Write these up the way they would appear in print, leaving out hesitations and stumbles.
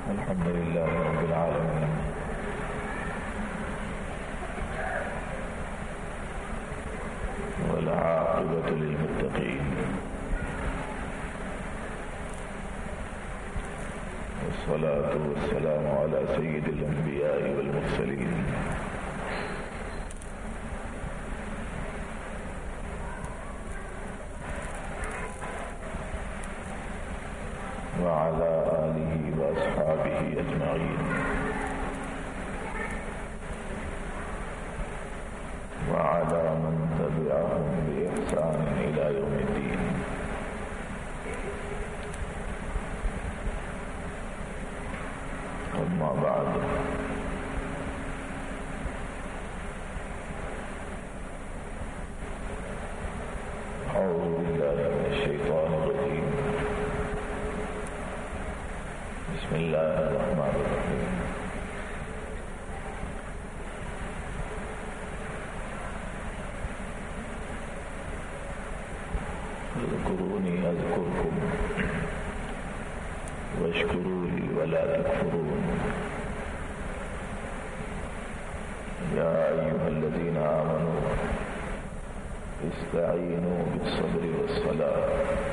الحمد لله رب العالمين والعاقبة للمتقين والصلاة والسلام على سيد الأنبياء والمرسلين وعلى آله وأصحابه أجمعين وعلى من تبعهم بإحسان إلى يوم الدين. أما بعد، أعوذ بالله من الشيطان الرجيم. بسم الله الرحمن الرحيم. اذكروني أذكركم واشكروا لي ولا تكفرون. يا أيها الذين آمنوا استعينوا بالصبر والصلاة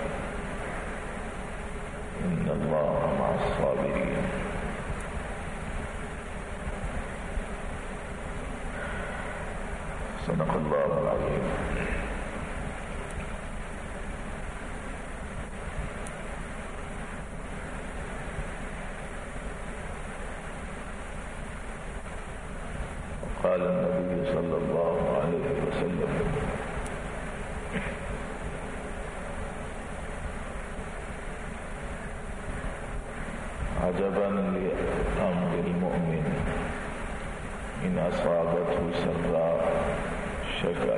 إن الله مع الصابرين. صدق الله العظيم. قال النبي صلى الله عليه وسلم: عجبا لأمر المؤمن إن أصابته سراء شكر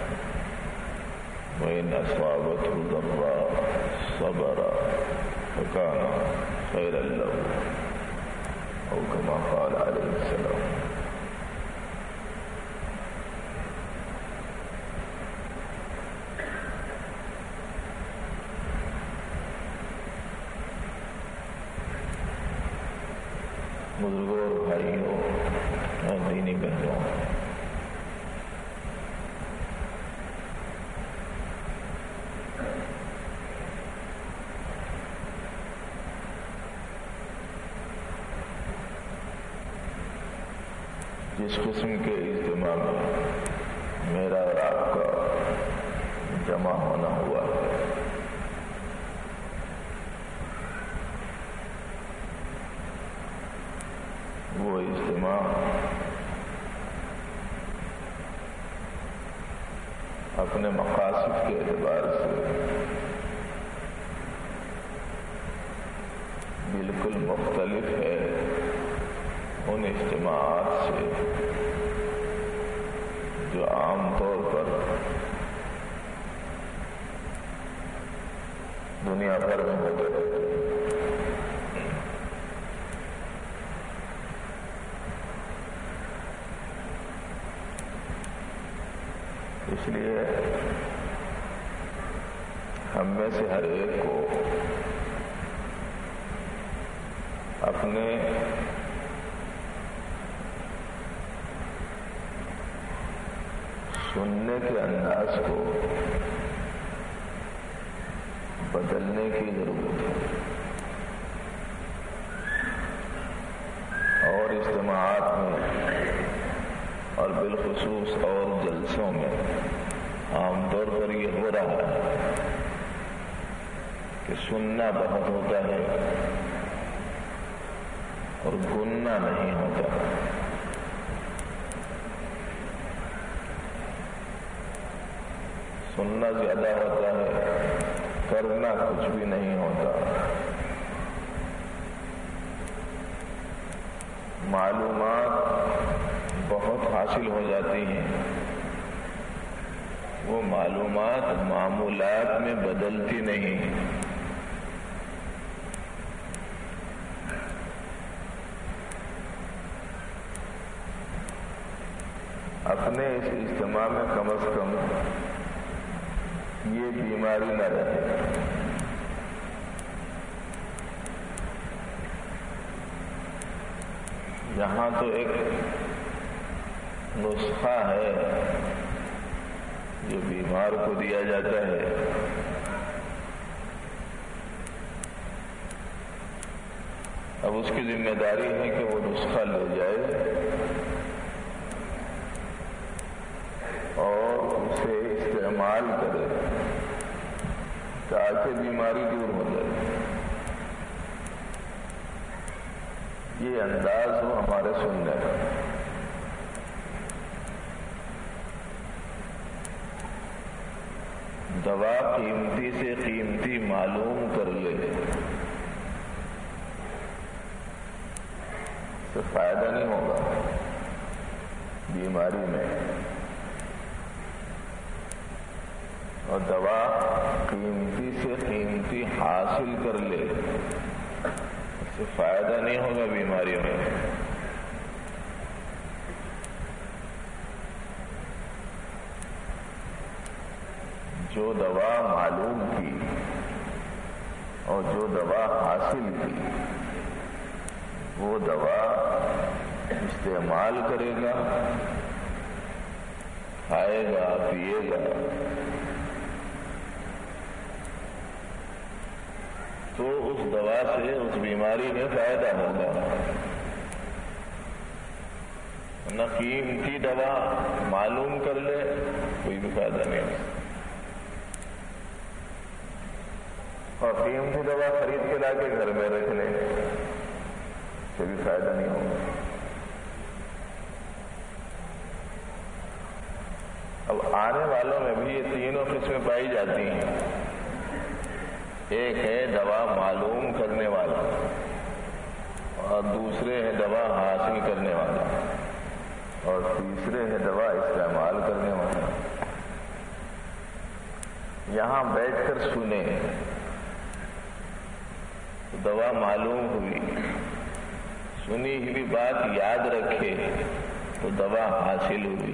وإن أصابته ضراء صبر فكان خيرا له، أو كما قال عليه السلام. بزرگوں اور بھائیوں اور دینی بہنوں، جس قسم کے اجتماع میں میرا اور آپ کا جمع ہونا ہوا ہے، وہ اجتماع اپنے مقاصد کے اعتبار سے بالکل مختلف ہے ان اجتماعات سے جو عام طور پر دنیا بھر میں ہوتے ہیں۔ اس لیے ہم میں سے ہر ایک کو اپنے سننے کے انداز کو بدلنے کی ضرورت ہے، اور اجتماعات میں اور بالخصوص اور جلسوں میں عام طور پر یہ ہو رہا ہے کہ سننا بہت ہوتا ہے اور گننا نہیں ہوتا۔ سننا زیادہ ہوتا ہے، کرنا کچھ بھی نہیں ہوتا۔ معلومات بہت حاصل ہو جاتی ہیں، وہ معلومات معمولات میں بدلتی نہیں۔ اپنے اس اجتماع میں کم از کم یہ بیماری نہ رہے۔ یہاں تو ایک نسخہ ہے جو بیمار کو دیا جاتا ہے، اب اس کی ذمہ داری ہے کہ وہ نسخہ لے جائے اور اسے استعمال کرے تاکہ بیماری دور ہو جائے۔ یہ انداز ہو ہمارے سننے کا۔ دوا قیمتی سے قیمتی معلوم کر لے تو فائدہ نہیں ہوگا بیماری میں، اور دوا قیمتی سے قیمتی حاصل کر لے اس سے فائدہ نہیں ہوگا بیماریوں میں۔ جو دوا معلوم کی اور جو دوا حاصل کی وہ دوا استعمال کرے گا، کھائے گا، پیے گا، تو اس دوا سے اس بیماری میں فائدہ ہوگا۔ نہ قیمتی دوا معلوم کر لے کوئی بھی فائدہ نہیں ہوگا، اور قیمتی دوا خرید کے لا کے گھر میں رکھ لے سے بھی فائدہ نہیں ہوگا۔ اب آنے والوں میں بھی یہ تینوں قسمیں پائی جاتی ہیں۔ ایک ہے دوا معلوم کرنے والا، اور دوسرے ہے دوا حاصل کرنے والا، اور تیسرے ہے دوا استعمال کرنے والا۔ یہاں بیٹھ کر سنیں تو دوا معلوم ہوئی، سنی ہوئی بات یاد رکھے تو دوا حاصل ہوئی،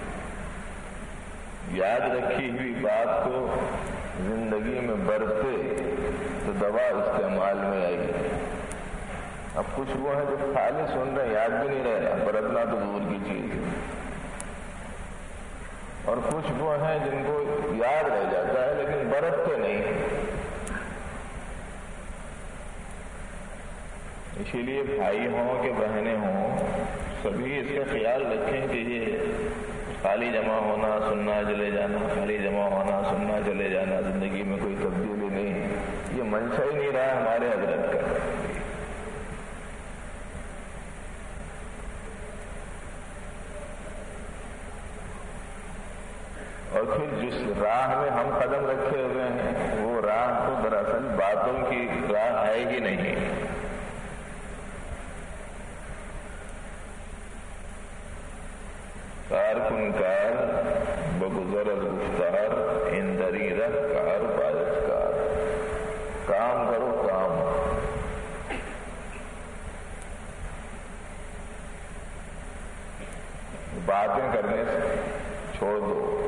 یاد رکھی ہوئی بات کو زندگی میں برتے تو دوا استعمال میں آئی۔ اب کچھ وہ ہیں جو خالی سن رہے یاد بھی نہیں رہے، برتنا تو دور کی چیز ہے، اور کچھ وہ ہیں جن کو یاد رہ جاتا ہے لیکن برتتے نہیں۔ اسی لیے بھائی ہوں کہ بہنیں ہوں، سبھی اس کا خیال رکھیں کہ یہ خالی جمع ہونا سننا چلے جانا، خالی جمع ہونا سننا چلے جانا، زندگی میں کوئی تبدیلی نہیں، یہ منشا ہی نہیں رہا ہمارے حضرت کا۔ اور پھر جس راہ میں ہم قدم رکھے ہوئے ہیں وہ راہ تو دراصل باتوں کی راہ ہے ہی نہیں۔ کارکن کار بگزر گفتار اندری رہ کار باعث کار، کام کرو کام۔ باتیں کرنے سے چھوڑ دو۔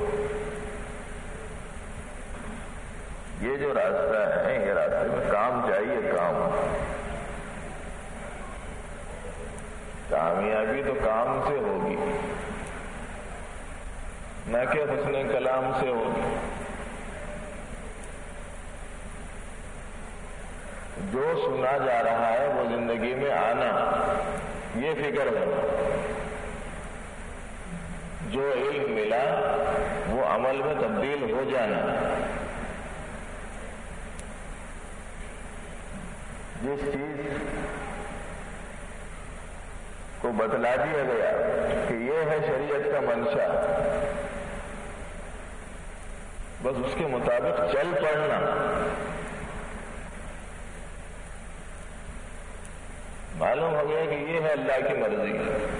یہ جو راستہ ہے یہ راستے میں کام چاہیے، کام۔ کامیابی تو کام سے ہوگی، نہ کہ حسن کلام سے ہوگی۔ جو سنا جا رہا ہے وہ زندگی میں آنا، یہ فکر ہے۔ جو علم ملا وہ عمل میں تبدیل ہو جانا۔ جس چیز کو بتلا دیا گیا کہ یہ ہے شریعت کا منشا، بس اس کے مطابق چل پڑنا۔ معلوم ہو گیا کہ یہ ہے اللہ کی مرضی،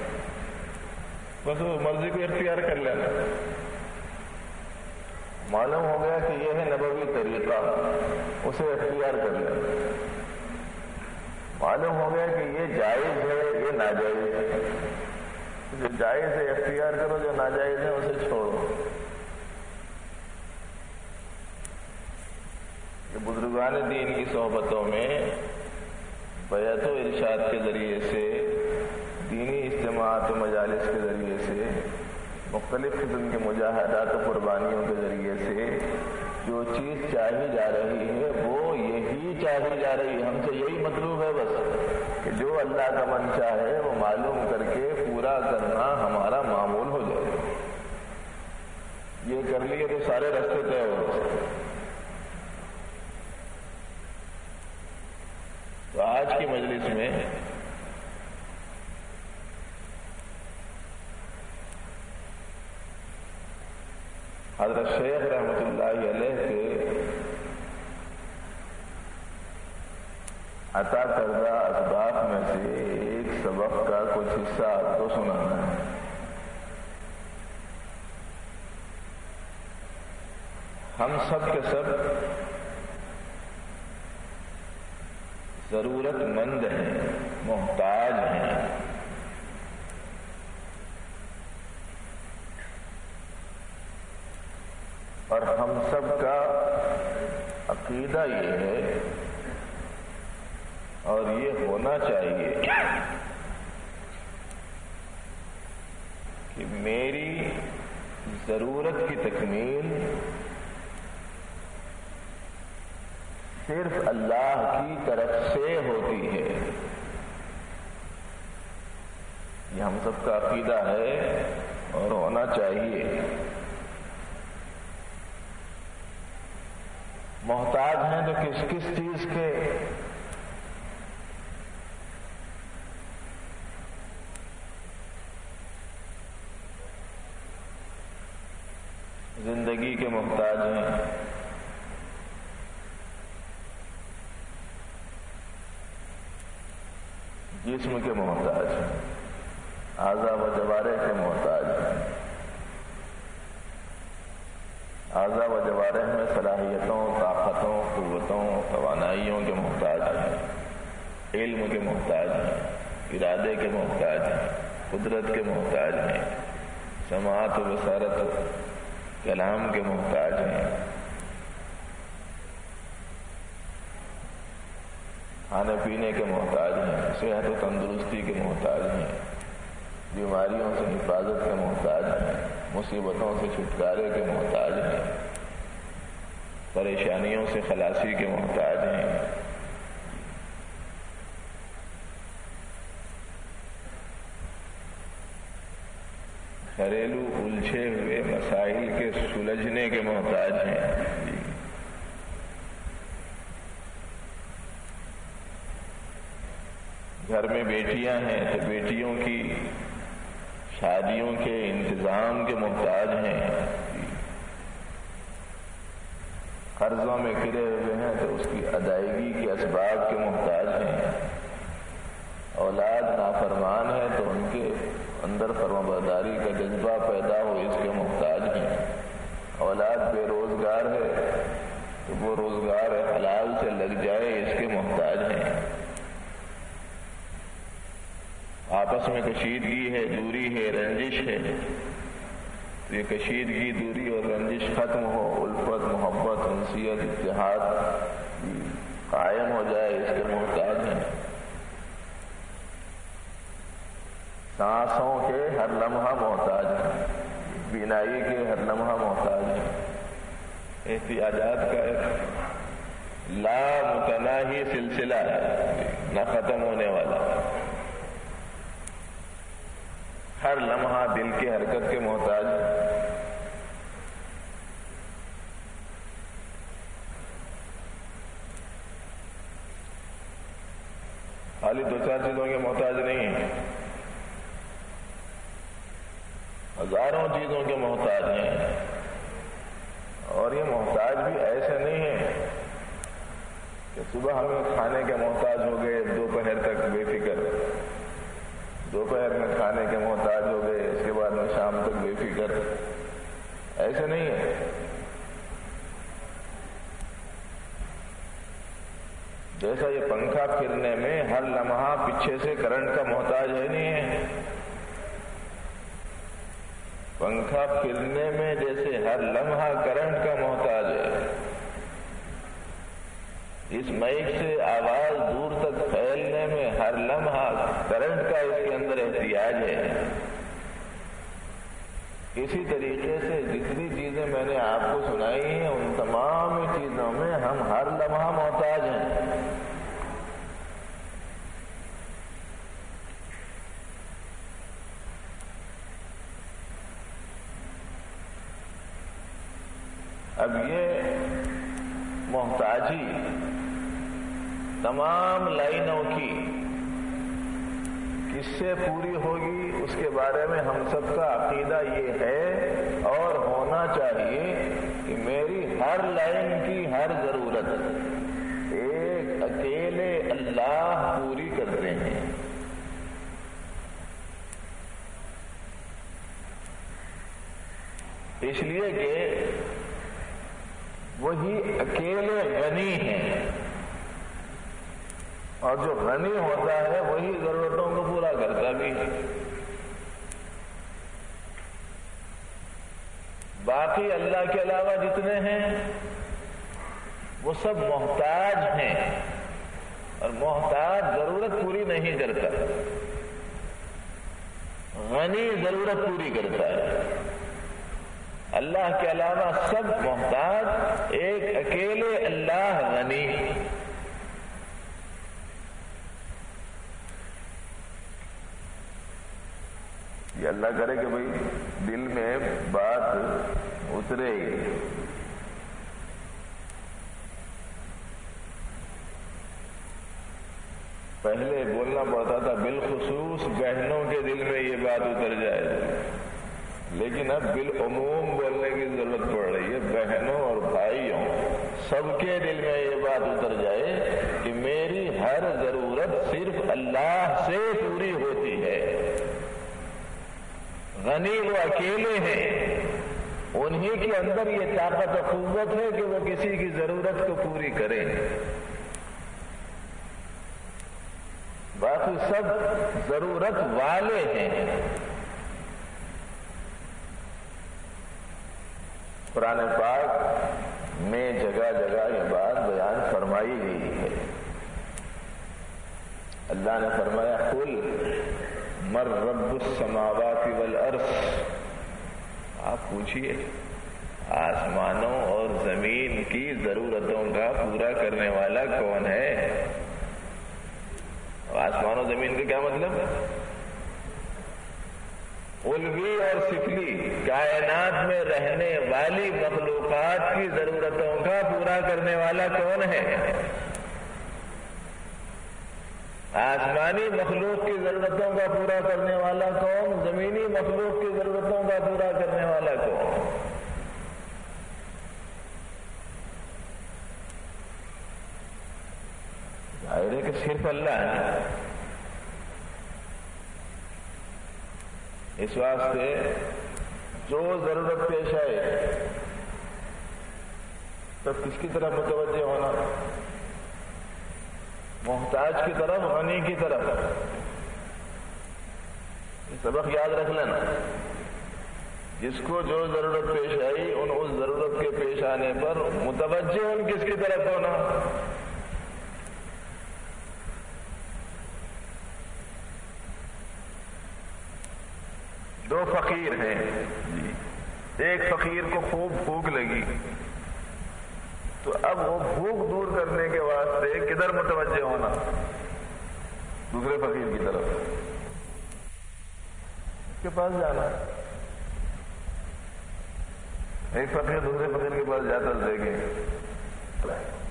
بس وہ مرضی کو اختیار کر لینا۔ معلوم ہو گیا کہ یہ ہے نبوی طریقہ، اسے اختیار کر لینا۔ معلوم ہو گیا کہ یہ جائز ہے، یہ ناجائز ہے، جو جائز ہے اختیار کرو، جو ناجائز ہے اسے چھوڑو۔ کہ بزرگان دین کی صحبتوں میں بیعت و ارشاد کے ذریعے سے دینی اجتماعات و مجالس کے ذریعے سے، مختلف قسم کے مجاہدات و قربانیوں کے ذریعے سے جو چیز چاہی جا رہی ہے وہ یہی چاہی جا رہی ہے، ہم سے یہی مطلوب ہے بس کہ جو اللہ کا منشا ہے وہ معلوم کر کے پورا کرنا ہمارا معمول ہو جائے۔ یہ کر لیے تو سارے راستے طے ہو گئے۔ تو آج کی مجلس میں حضرت شیخ رحمۃ اللہ علیہ کے عطا کردہ اسباق میں سے ایک سبق کا کچھ حصہ آپ کو سنانا ہے۔ ہم سب کے سب ضرورت مند ہیں، محتاج ہیں، اور ہم سب کا عقیدہ یہ ہے اور یہ ہونا چاہیے کہ میری ضرورت کی تکمیل صرف اللہ کی طرف سے ہوتی ہے۔ یہ ہم سب کا عقیدہ ہے اور ہونا چاہیے۔ محتاج ہیں تو کس کس چیز کے؟ زندگی کے محتاج ہیں، جسم کے محتاج ہیں، اعضاء و جوارح کے محتاج ہیں۔ اعضاء و جوارح میں صلاحیتوں، طاقتوں، قوتوں، توانائیوں کے محتاج ہیں، علم کے محتاج ہیں، ارادے کے محتاج ہیں، قدرت کے محتاج ہیں، سماعت و بصارت و کلام کے محتاج ہیں، کھانے پینے کے محتاج ہیں، صحت و تندرستی کے محتاج ہیں، بیماریوں سے حفاظت کے محتاج ہیں، مصیبتوں سے چھٹکارے کے محتاج ہیں، پریشانیوں سے خلاصی کے محتاج ہیں۔ گھریلو الجھے ہوئے مسائل کے سلجھنے کے محتاج ہیں۔ گھر میں بیٹیاں ہیں تو بیٹیوں کی شادیوں کے انتظام کے محتاج ہیں۔ قرضوں میں گرے ہوئے ہیں تو اس کی ادائیگی کے اسباب کے محتاج ہیں۔ اولاد نافرمان ہے تو ان کے اندر فرمانبرداری کا جذبہ پیدا ہو، اس کے محتاج ہیں۔ اولاد بے روزگار ہے تو وہ روزگار حلال سے لگ جائے، اس کے محتاج ہیں۔ آپس میں کشیدگی ہے، دوری ہے، رنجش ہے، تو یہ کشیدگی، دوری اور رنجش ختم ہو، الفت، محبت، انسیت، اتحاد قائم ہو جائے، اس کے محتاج ہیں۔ سانسوں کے ہر لمحہ محتاج ہیں، بینائی کے ہر لمحہ محتاج ہیں۔ احتیاجات کا ایک لا متناہی سلسلہ ہے، نہ ختم ہونے والا۔ ہر لمحہ دل کی حرکت کے محتاج ہے۔ خالی دو چار چیزوں کے محتاج نہیں ہیں، ہزاروں چیزوں کے محتاج ہیں۔ اور یہ محتاج بھی ایسے نہیں ہیں کہ صبح ہمیں کھانے کے محتاج ہو گئے، دوپہر تک بے فکر، دوپہر میں کھانے کے محتاج ہو گئے، اس کے بعد میں شام تک بے فکر، ایسے نہیں ہے۔ جیسا یہ پنکھا پھرنے میں ہر لمحہ پیچھے سے کرنٹ کا محتاج ہے نہیں ہے، پنکھا پھرنے میں جیسے ہر لمحہ کرنٹ کا محتاج ہے، اس مائک سے آواز دور تک پھیلنے میں ہر لمحہ کرنٹ کا اس کے اندر احتیاج ہے، اسی طریقے سے جتنی چیزیں میں نے آپ کو سنائی ہیں ان تمام چیزوں میں ہم ہر لمحہ محتاج ہیں۔ اب یہ محتاجی تمام لائنوں کی کس سے پوری ہوگی، اس کے بارے میں ہم سب کا عقیدہ یہ ہے اور ہونا چاہیے کہ میری ہر لائن کی ہر ضرورت ایک اکیلے اللہ پوری کرتے ہیں۔ اس لیے کہ وہی اکیلے غنی ہیں، اور جو غنی ہوتا ہے وہی ضرورتوں کو پورا کرتا بھی ہے۔ باقی اللہ کے علاوہ جتنے ہیں وہ سب محتاج ہیں، اور محتاج ضرورت پوری نہیں کرتا، غنی ضرورت پوری کرتا ہے۔ اللہ کے علاوہ سب محتاج، ایک اکیلے اللہ غنی۔ یہ اللہ کرے کہ بھئی دل میں بات اترے گی۔ پہلے بولنا پڑتا تھا بالخصوص بہنوں کے دل میں یہ بات اتر جائے، لیکن اب بالعموم بولنے کی ضرورت پڑ رہی ہے۔ بہنوں اور بھائیوں سب کے دل میں یہ بات اتر جائے کہ میری ہر ضرورت صرف اللہ سے پوری ہوتی ہے۔ غنی وہ اکیلے ہیں، انہی کے اندر یہ طاقت و قوت ہے کہ وہ کسی کی ضرورت کو پوری کریں۔ باقی سب ضرورت والے ہیں۔ قرآن پاک میں جگہ جگہ یہ بات بیان فرمائی گئی ہے۔ اللہ نے فرمایا قل من رب السماوات والارض، آپ پوچھئے آسمانوں اور زمین کی ضرورتوں کا پورا کرنے والا کون ہے؟ آسمان و زمین کا کیا مطلب؟ علوی اور سفلی کائنات میں رہنے والی مخلوقات کی ضرورتوں کا پورا کرنے والا کون ہے؟ آسمانی مخلوق کی ضرورتوں کا پورا کرنے والا کون؟ زمینی مخلوق کی ضرورتوں کا پورا کرنے والا کون؟ ظاہر ہے کہ صرف اللہ ہے۔ اس واسطے جو ضرورت پیش آئے تب کس کی طرف متوجہ ہونا؟ محتاج کی طرف، غنی کی طرف۔ یہ سبق یاد رکھ لینا، جس کو جو ضرورت پیش آئی اس ضرورت کے پیش آنے پر متوجہ ان کس کی طرف ہونا؟ دو فقیر ہیں، ایک فقیر کو خوب بھوک لگی تو اب وہ بھوک دور کرنے کے واسطے کدھر متوجہ ہونا؟ دوسرے فقیر کی طرف، اس کے پاس جانا۔ ایک فقیر دوسرے فقیر کے پاس جاتا دیکھیں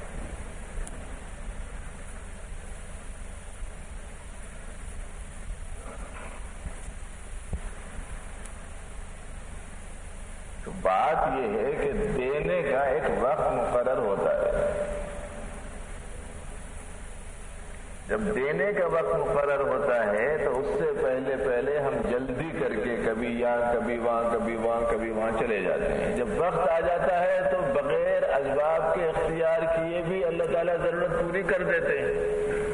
تو بات یہ ہے کہ دینے کا ایک وقت مقرر ہوتا ہے۔ جب دینے کا وقت مقرر ہوتا ہے تو اس سے پہلے ہم جلدی کر کے کبھی یہاں کبھی وہاں کبھی وہاں کبھی وہاں چلے جاتے ہیں۔ جب وقت آ جاتا ہے تو بغیر اسباب کے اختیار کیے بھی اللہ تعالیٰ ضرورت پوری کر دیتے ہیں۔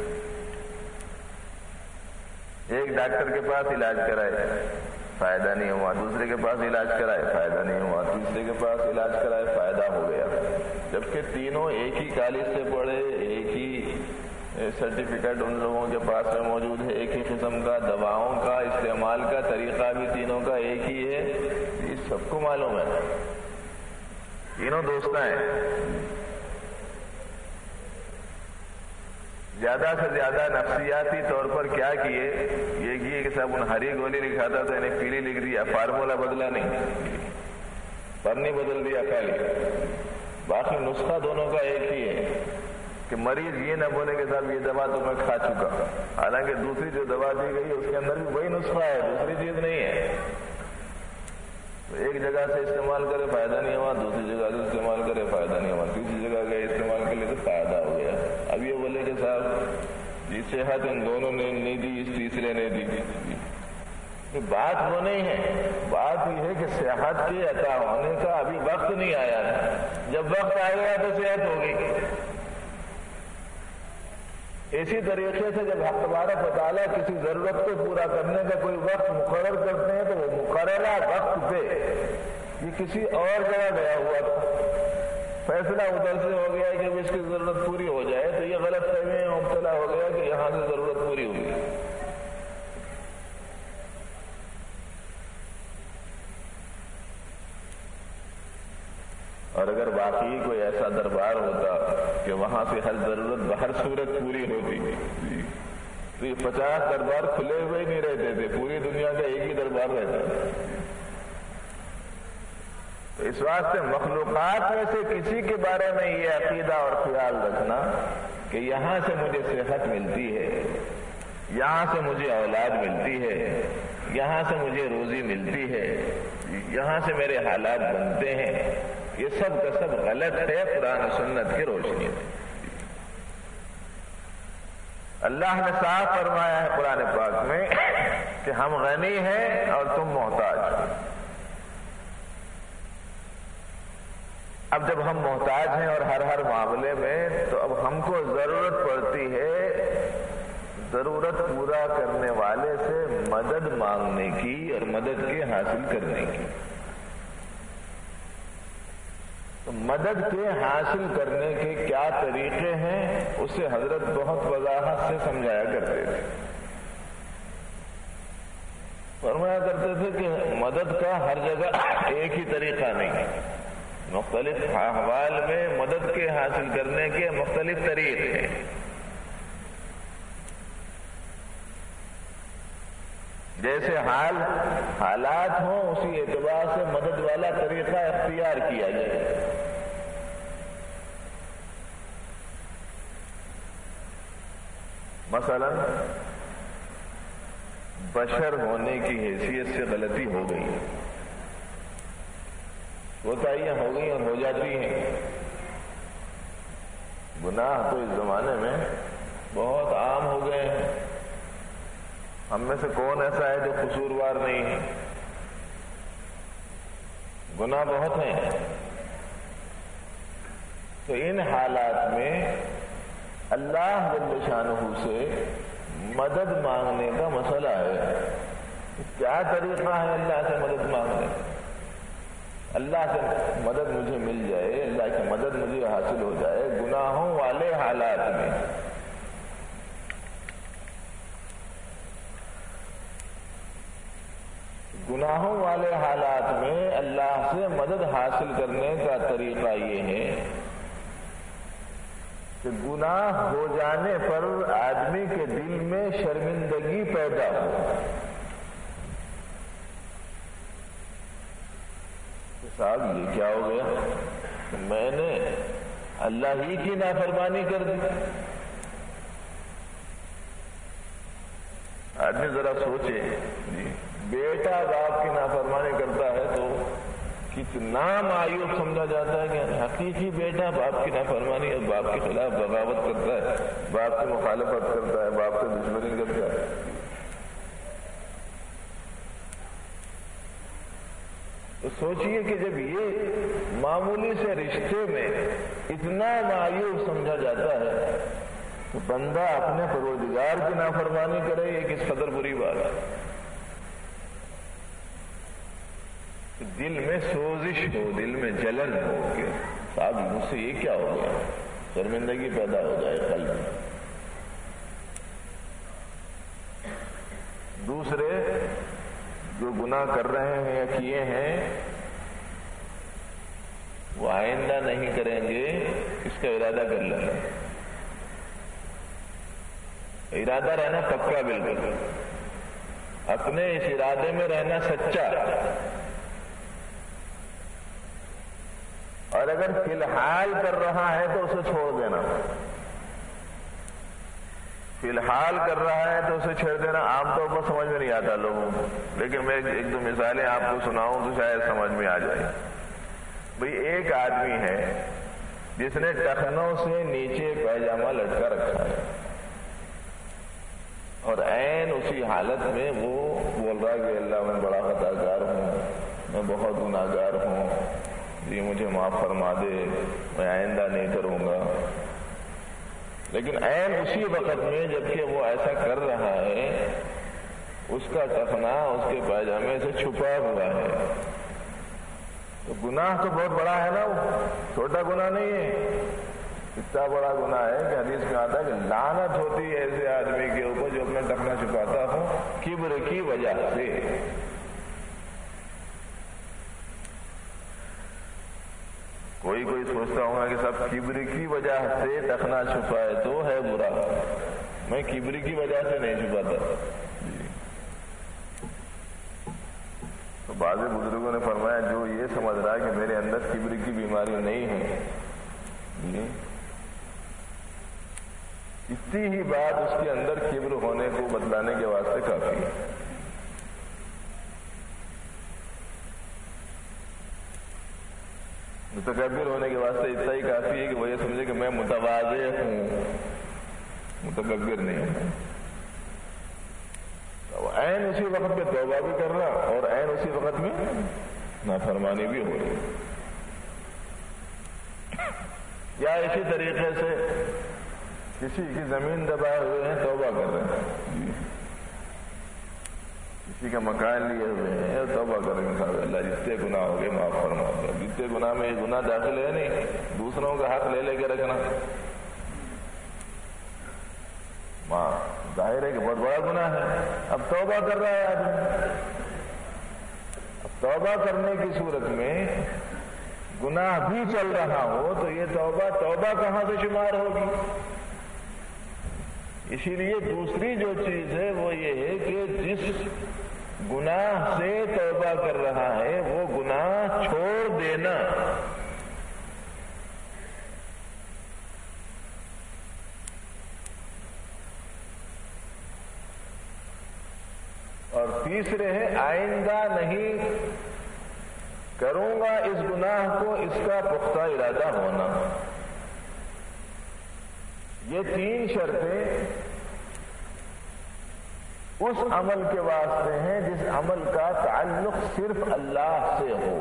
ایک ڈاکٹر کے پاس علاج کرائے، فائدہ نہیں ہوا، دوسرے کے پاس علاج کرائے، فائدہ نہیں ہوا، تیسرے کے پاس علاج کرائے، فائدہ ہو گیا، جبکہ تینوں ایک ہی کالج سے پڑھے، ایک ہی سرٹیفکیٹ ان لوگوں کے پاس میں موجود ہے ایک ہی قسم کا، دواؤں کا استعمال کا طریقہ بھی تینوں کا ایک ہی ہے، یہ سب کو معلوم ہے، تینوں دوست ہیں۔ زیادہ سے زیادہ نفسیاتی طور پر کیا کیے، یہ کیے کہ صاحب ان ہری گولی لکھا تھا تو انہیں پیلی لکھ دیا، فارمولا بدلا نہیں، پرنی بدل دیا خالی، باقی نسخہ دونوں کا ایک ہی ہے کہ مریض یہ نہ بولے کہ صاحب یہ دوا تو میں کھا چکا، حالانکہ دوسری جو دوا دی گئی اس کے اندر بھی وہی نسخہ ہے، دوسری چیز نہیں ہے۔ تو ایک جگہ سے استعمال کرے فائدہ نہیں ہوا، دوسری جگہ سے استعمال کرے فائدہ نہیں ہوا، تیسری جگہ گئے استعمال کے لیے تو فائدہ ہو گیا۔ اب یہ بولے کہ صاحب یہ صحت ان دونوں نے نہیں دی، اس تیسرے نے دی، بات وہ نہیں ہے، بات یہ ہے کہ صحت کے عطا ہونے کا ابھی وقت نہیں آیا ہے، جب وقت آ گیا تو صحت ہوگی۔ اسی طریقے سے جب حق تبارک و تعالیٰ کسی ضرورت کو پورا کرنے کا کوئی وقت مقرر کرتے ہیں تو وہ مقررہ وقت پہ یہ کسی اور جگہ گیا ہوا تھا، فیصلہ ادھر سے ہو گیا کہ اس کی ضرورت پوری ہو جائے تو یہ غلط فہمی میں مبتلا ہو گیا کہ یہاں سے ضرورت پوری ہوگی۔ اور اگر واقعی کوئی ایسا دربار ہوتا کہ وہاں سے ہر ضرورت بہر صورت پوری ہوتی تو یہ 50 دربار کھلے ہوئے نہیں رہتے تھے، پوری دنیا کا ایک ہی دربار رہتا۔ تو اس واسطے مخلوقات میں سے کسی کے بارے میں یہ عقیدہ اور خیال رکھنا کہ یہاں سے مجھے صحت ملتی ہے، یہاں سے مجھے اولاد ملتی ہے، یہاں سے مجھے روزی ملتی ہے، یہاں سے میرے حالات بنتے ہیں، یہ سب کا سب غلط ہے قرآن و سنت کی روشنی میں۔ اللہ نے صاف فرمایا ہے قرآن پاک میں کہ ہم غنی ہیں اور تم محتاج ہو۔ اب جب ہم محتاج ہیں اور ہر معاملے میں تو اب ہم کو ضرورت پڑتی ہے ضرورت پورا کرنے والے سے مدد مانگنے کی اور مدد کے حاصل کرنے کی۔ تو مدد کے حاصل کرنے کے کیا طریقے ہیں اسے حضرت بہت وضاحت سے سمجھایا کرتے تھے۔ فرمایا کرتے تھے کہ مدد کا ہر جگہ ایک ہی طریقہ نہیں ہے، مختلف احوال میں مدد کے حاصل کرنے کے مختلف طریقے ہیں۔ جیسے حالات ہوں اسی اعتبار سے مدد والا طریقہ اختیار کیا جائے۔ مثلا بشر ہونے کی حیثیت سے غلطی ہو گئی، کوتاہیاں ہو گئی اور ہو جاتی ہیں۔ گناہ تو اس زمانے میں بہت عام ہو گئے ہیں، ہم میں سے کون ایسا ہے جو قصوروار نہیں ہے؟ گناہ بہت ہیں۔ تو ان حالات میں اللہ جل شانہ سے مدد مانگنے کا مسئلہ ہے۔ کیا طریقہ ہے اللہ سے مدد مانگنے؟ اللہ سے مدد مجھے مل جائے، اللہ کی مدد مجھے حاصل ہو جائے گناہوں والے حالات میں۔ گناہوں والے حالات میں اللہ سے مدد حاصل کرنے کا طریقہ یہ ہے کہ گناہ ہو جانے پر آدمی کے دل میں شرمندگی پیدا ہو۔ صاحب یہ کیا ہو گیا، میں نے اللہ ہی کی نافرمانی کر دی۔ آدمی ذرا سوچے، بیٹا باپ کی نافرمانی کرتا ہے تو کتنا معیوب سمجھا جاتا ہے کہ حقیقی بیٹا باپ کی نافرمانی اور باپ کے خلاف بغاوت کرتا ہے، باپ کی مخالفت کرتا ہے، باپ سے دشمنی کرتا ہے۔ تو سوچئے کہ جب یہ معمولی سے رشتے میں اتنا معیوب سمجھا جاتا ہے تو بندہ اپنے پروردگار کی نافرمانی کرے، یہ کس قدر بری بات ہے۔ دل میں سوزش ہو، دل میں جلن ہو کہ صاحب مجھ سے یہ کیا ہو گیا، شرمندگی پیدا ہو جائے قلب میں۔ دوسرے جو گناہ کر رہے ہیں یا کیے ہیں وہ آئندہ نہیں کریں گے، اس کا ارادہ کر لینا، ارادہ رہنا پکا بالکل، اپنے اس ارادے میں رہنا سچا، اور اگر فی الحال کر رہا ہے تو اسے چھوڑ دینا، فی الحال کر رہا ہے تو اسے چھوڑ دینا۔ عام طور پر سمجھ میں نہیں آتا لوگوں کو، لیکن میں ایک دو مثالیں آپ کو سناؤں تو شاید سمجھ میں آ جائے۔ بھئی ایک آدمی ہے جس نے ٹخنوں سے نیچے پائجامہ لٹکا رکھا ہے، اور عین اسی حالت میں وہ بول رہا ہے کہ اللہ میں بڑا خطا کار ہوں، میں بہت گناہ گار ہوں، یہ مجھے معاف فرما دے، میں آئندہ نہیں کروں گا۔ لیکن عین اسی وقت میں جبکہ وہ ایسا کر رہا ہے، اس کا ٹخنا اس کے پائجامے سے چھپا ہوا ہے، تو گناہ تو بہت بڑا ہے نا، وہ چھوٹا گناہ نہیں ہے، اتنا بڑا گناہ ہے کہ حدیث میں آتا ہے کہ لعنت ہوتی ہے ایسے آدمی کے اوپر جو اپنا ٹخنا چھپاتا ہو کبر کی وجہ سے۔ کوئی سوچتا ہوگا کہ سب کبر کی وجہ سے ٹخنا چھپائے تو ہے برا، میں کبر کی وجہ سے نہیں چھپاتا۔ تو بعض بزرگوں نے فرمایا جو یہ سمجھ رہا ہے کہ میرے اندر کبر کی بیماری نہیں ہے، اتنی ہی بات اس کے اندر کبر ہونے کو بتلانے کے واسطے کافی ہے۔ متکبر ہونے کے واسطے اتنا ہی کافی ہے کہ وہ یہ سمجھے کہ میں متواضع ہوں، متکبر نہیں ہوں۔ عین اسی وقت میں توبہ بھی کر رہا اور عین اسی وقت میں نافرمانی بھی ہو رہی۔ یا اسی طریقے سے کسی کی زمین دبائے ہوئے ہیں، توبہ کر رہے ہیں، کسی کا مکان لیے ہوئے ہیں اور توبہ کر رہے ہیں، صاحب اللہ جتنے گناہ ہو گئے معاف فرما دو۔ جتنے گناہ میں یہ گناہ داخل ہے نہیں، دوسروں کا حق لے کے رکھنا، ظاہر ہے کہ بہت بڑا گناہ ہے۔ اب توبہ کر رہا ہے آدمی، اب توبہ کرنے کی صورت میں گناہ بھی چل رہا ہو تو یہ توبہ کہاں سے شمار ہوگی؟ اسی لیے دوسری جو چیز ہے وہ یہ ہے کہ جس گناہ سے توبہ کر رہا ہے وہ گناہ چھوڑ دینا۔ اور تیسرے ہے آئندہ نہیں کروں گا اس گناہ کو، اس کا پختہ ارادہ ہونا۔ یہ تین شرطیں اس عمل کے واسطے ہیں جس عمل کا تعلق صرف اللہ سے ہو،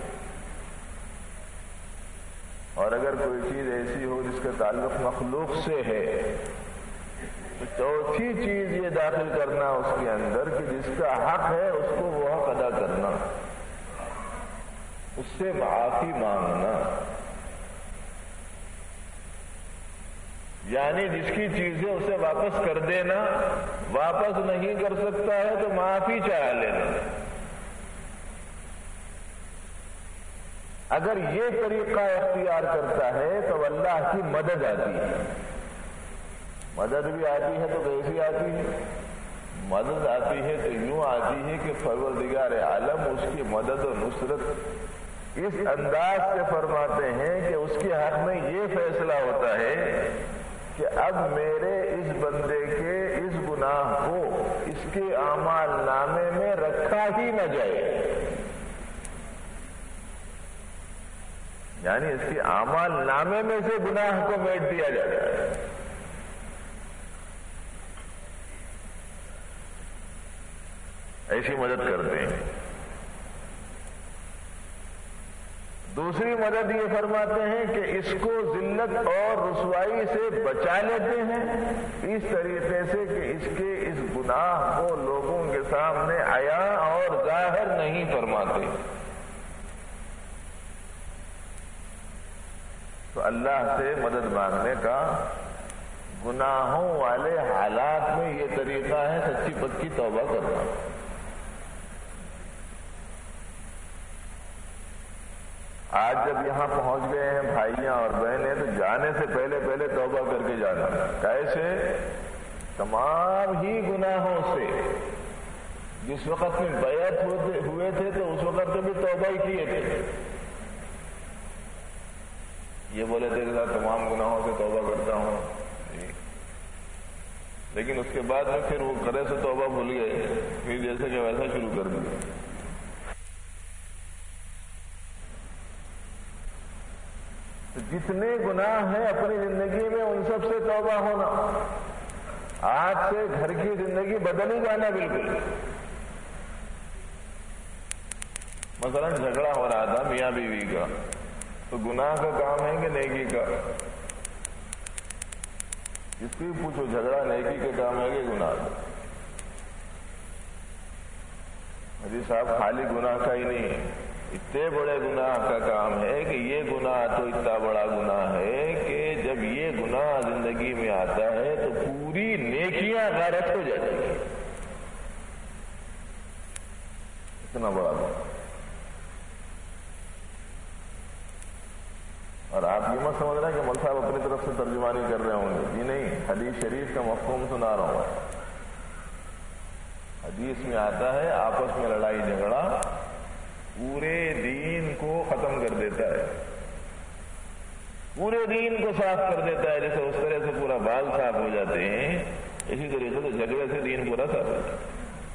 اور اگر کوئی چیز ایسی ہو جس کا تعلق مخلوق سے ہے تو چوتھی چیز یہ داخل کرنا اس کے اندر کہ جس کا حق ہے اس کو وہ حق ادا کرنا، اس سے معافی مانگنا، یعنی جس کی چیزیں اسے واپس کر دینا، واپس نہیں کر سکتا ہے تو معافی چاہ لینا۔ اگر یہ طریقہ اختیار کرتا ہے تو اللہ کی مدد آتی ہے۔ مدد بھی آتی ہے تو کیسی آتی ہے؟ مدد آتی ہے تو یوں آتی ہے کہ پروردگار عالم اس کی مدد و نصرت اس انداز سے فرماتے ہیں کہ اس کے حق میں یہ فیصلہ ہوتا ہے کہ اب میرے اس بندے کے اس گناہ کو اس کے اعمال نامے میں رکھا ہی نہ جائے، یعنی اس کے اعمال نامے میں سے گناہ کو میٹ دیا جاتا ہے۔ ایسی مدد کرتے ہیں۔ دوسری مدد یہ فرماتے ہیں کہ اس کو ذلت اور رسوائی سے بچا لیتے ہیں اس طریقے سے کہ اس کے اس گناہ کو لوگوں کے سامنے عیاں اور ظاہر نہیں فرماتے۔ تو اللہ سے مدد مانگنے کا گناہوں والے حالات میں یہ طریقہ ہے سچی پکی توبہ کرنا. آج جب یہاں پہنچ گئے ہیں بھائیاں اور بہنیں تو جانے سے پہلے توبہ کر کے جانا. کیسے؟ تمام ہی گناہوں سے. جس وقت میں بیعت ہوئے تھے تو اس وقت تو بھی توبہ ہی کیے تھے. یہ بولے تھے کہ تمام گناہوں سے توبہ کرتا ہوں، لیکن اس کے بعد میں پھر وہ کرے سے توبہ بھول گئے، پھر جیسے کہ ویسا شروع کر دیا. جتنے گناہ ہیں اپنی زندگی میں ان سب سے توبہ ہونا. آج سے گھر کی زندگی بدل ہی جانا بالکل. مثلا جھگڑا ہو رہا تھا میاں بیوی کا، تو گناہ کا کام ہے کہ نیکی کا؟ اس کو بھی پوچھو، جھگڑا نیکی کا کام ہے کہ گناہ کا؟ حجی صاحب خالی گناہ کا ہی نہیں ہے، اتنے بڑے گناہ کا کام ہے کہ یہ گناہ تو اتنا بڑا گناہ ہے کہ جب یہ گناہ زندگی میں آتا ہے تو پوری نیکیاں غارت ہو جاتی ہیں. اتنا بڑا گناہ. اور آپ یہ مت سمجھ رہے ہیں کہ مول صاحب اپنی طرف سے ترجمانی کر رہے ہوں گے. جی نہیں، حدیث شریف کا مفہوم سنا رہا ہوں. حدیث میں آتا ہے آپس میں لڑائی جھگڑا پورے دین کو ختم کر دیتا ہے، پورے دین کو صاف کر دیتا ہے. جیسے اس طرح سے پورا بال صاف ہو جاتے ہیں، اسی طریقے سے جھگڑے سے دین پورا صاف ہوتا ہے.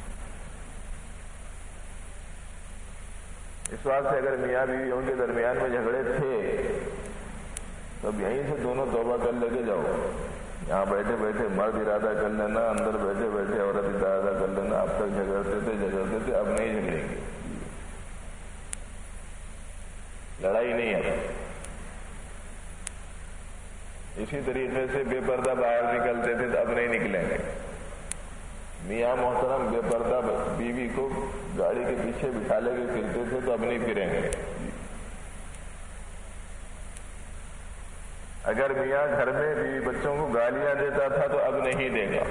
اس واسطے اگر میاں بیویوں کے درمیان میں جھگڑے تھے تب یہیں سے دونوں توبہ کر لے کے جاؤ. یہاں بیٹھے بیٹھے مرد ارادہ کر لینا، اندر بیٹھے بیٹھے عورت ارادہ کر لینا. اب تک جھگڑتے تھے اب نہیں جھگڑیں گے، لڑائی نہیں ہے. اسی طریقے سے بے پردہ باہر نکلتے تھے تو اب نہیں نکلیں گے. میاں محترم بے پردہ بیوی کو گاڑی کے پیچھے بٹھا لے کے پھرتے تھے تو اب نہیں پھریں گے. اگر میاں گھر میں بیوی بچوں کو گالیاں دیتا تھا تو اب نہیں دے گا.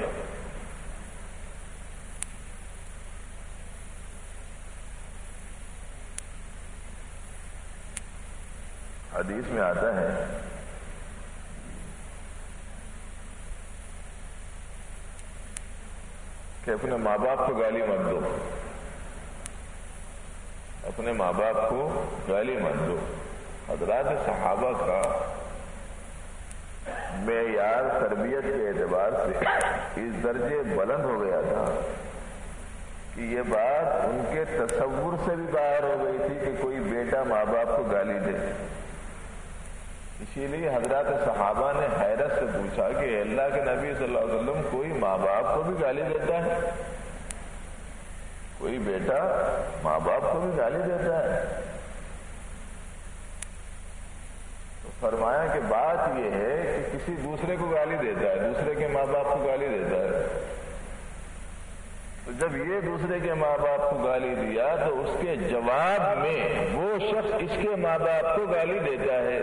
حدیث میں آتا ہے کہ اپنے ماں باپ کو گالی مت دو، اپنے ماں باپ کو گالی مت دو. حضرات صحابہ کا معیار تربیت کے اعتبار سے اس درجے بلند ہو گیا تھا کہ یہ بات ان کے تصور سے بھی باہر ہو گئی تھی کہ کوئی بیٹا ماں باپ کو گالی دے. اسی لیے حضرات صحابہ نے حیرت سے پوچھا کہ اللہ کے نبی صلی اللہ علیہ وسلم کوئی ماں باپ کو بھی گالی دیتا ہے؟ کوئی بیٹا ماں باپ کو بھی گالی دیتا ہے؟ تو فرمایا کہ بات یہ ہے کہ کسی دوسرے کو گالی دیتا ہے، دوسرے کے ماں باپ کو گالی دیتا ہے. تو جب یہ دوسرے کے ماں باپ کو گالی دیا تو اس کے جواب میں وہ شخص اس کے ماں باپ کو گالی دیتا ہے.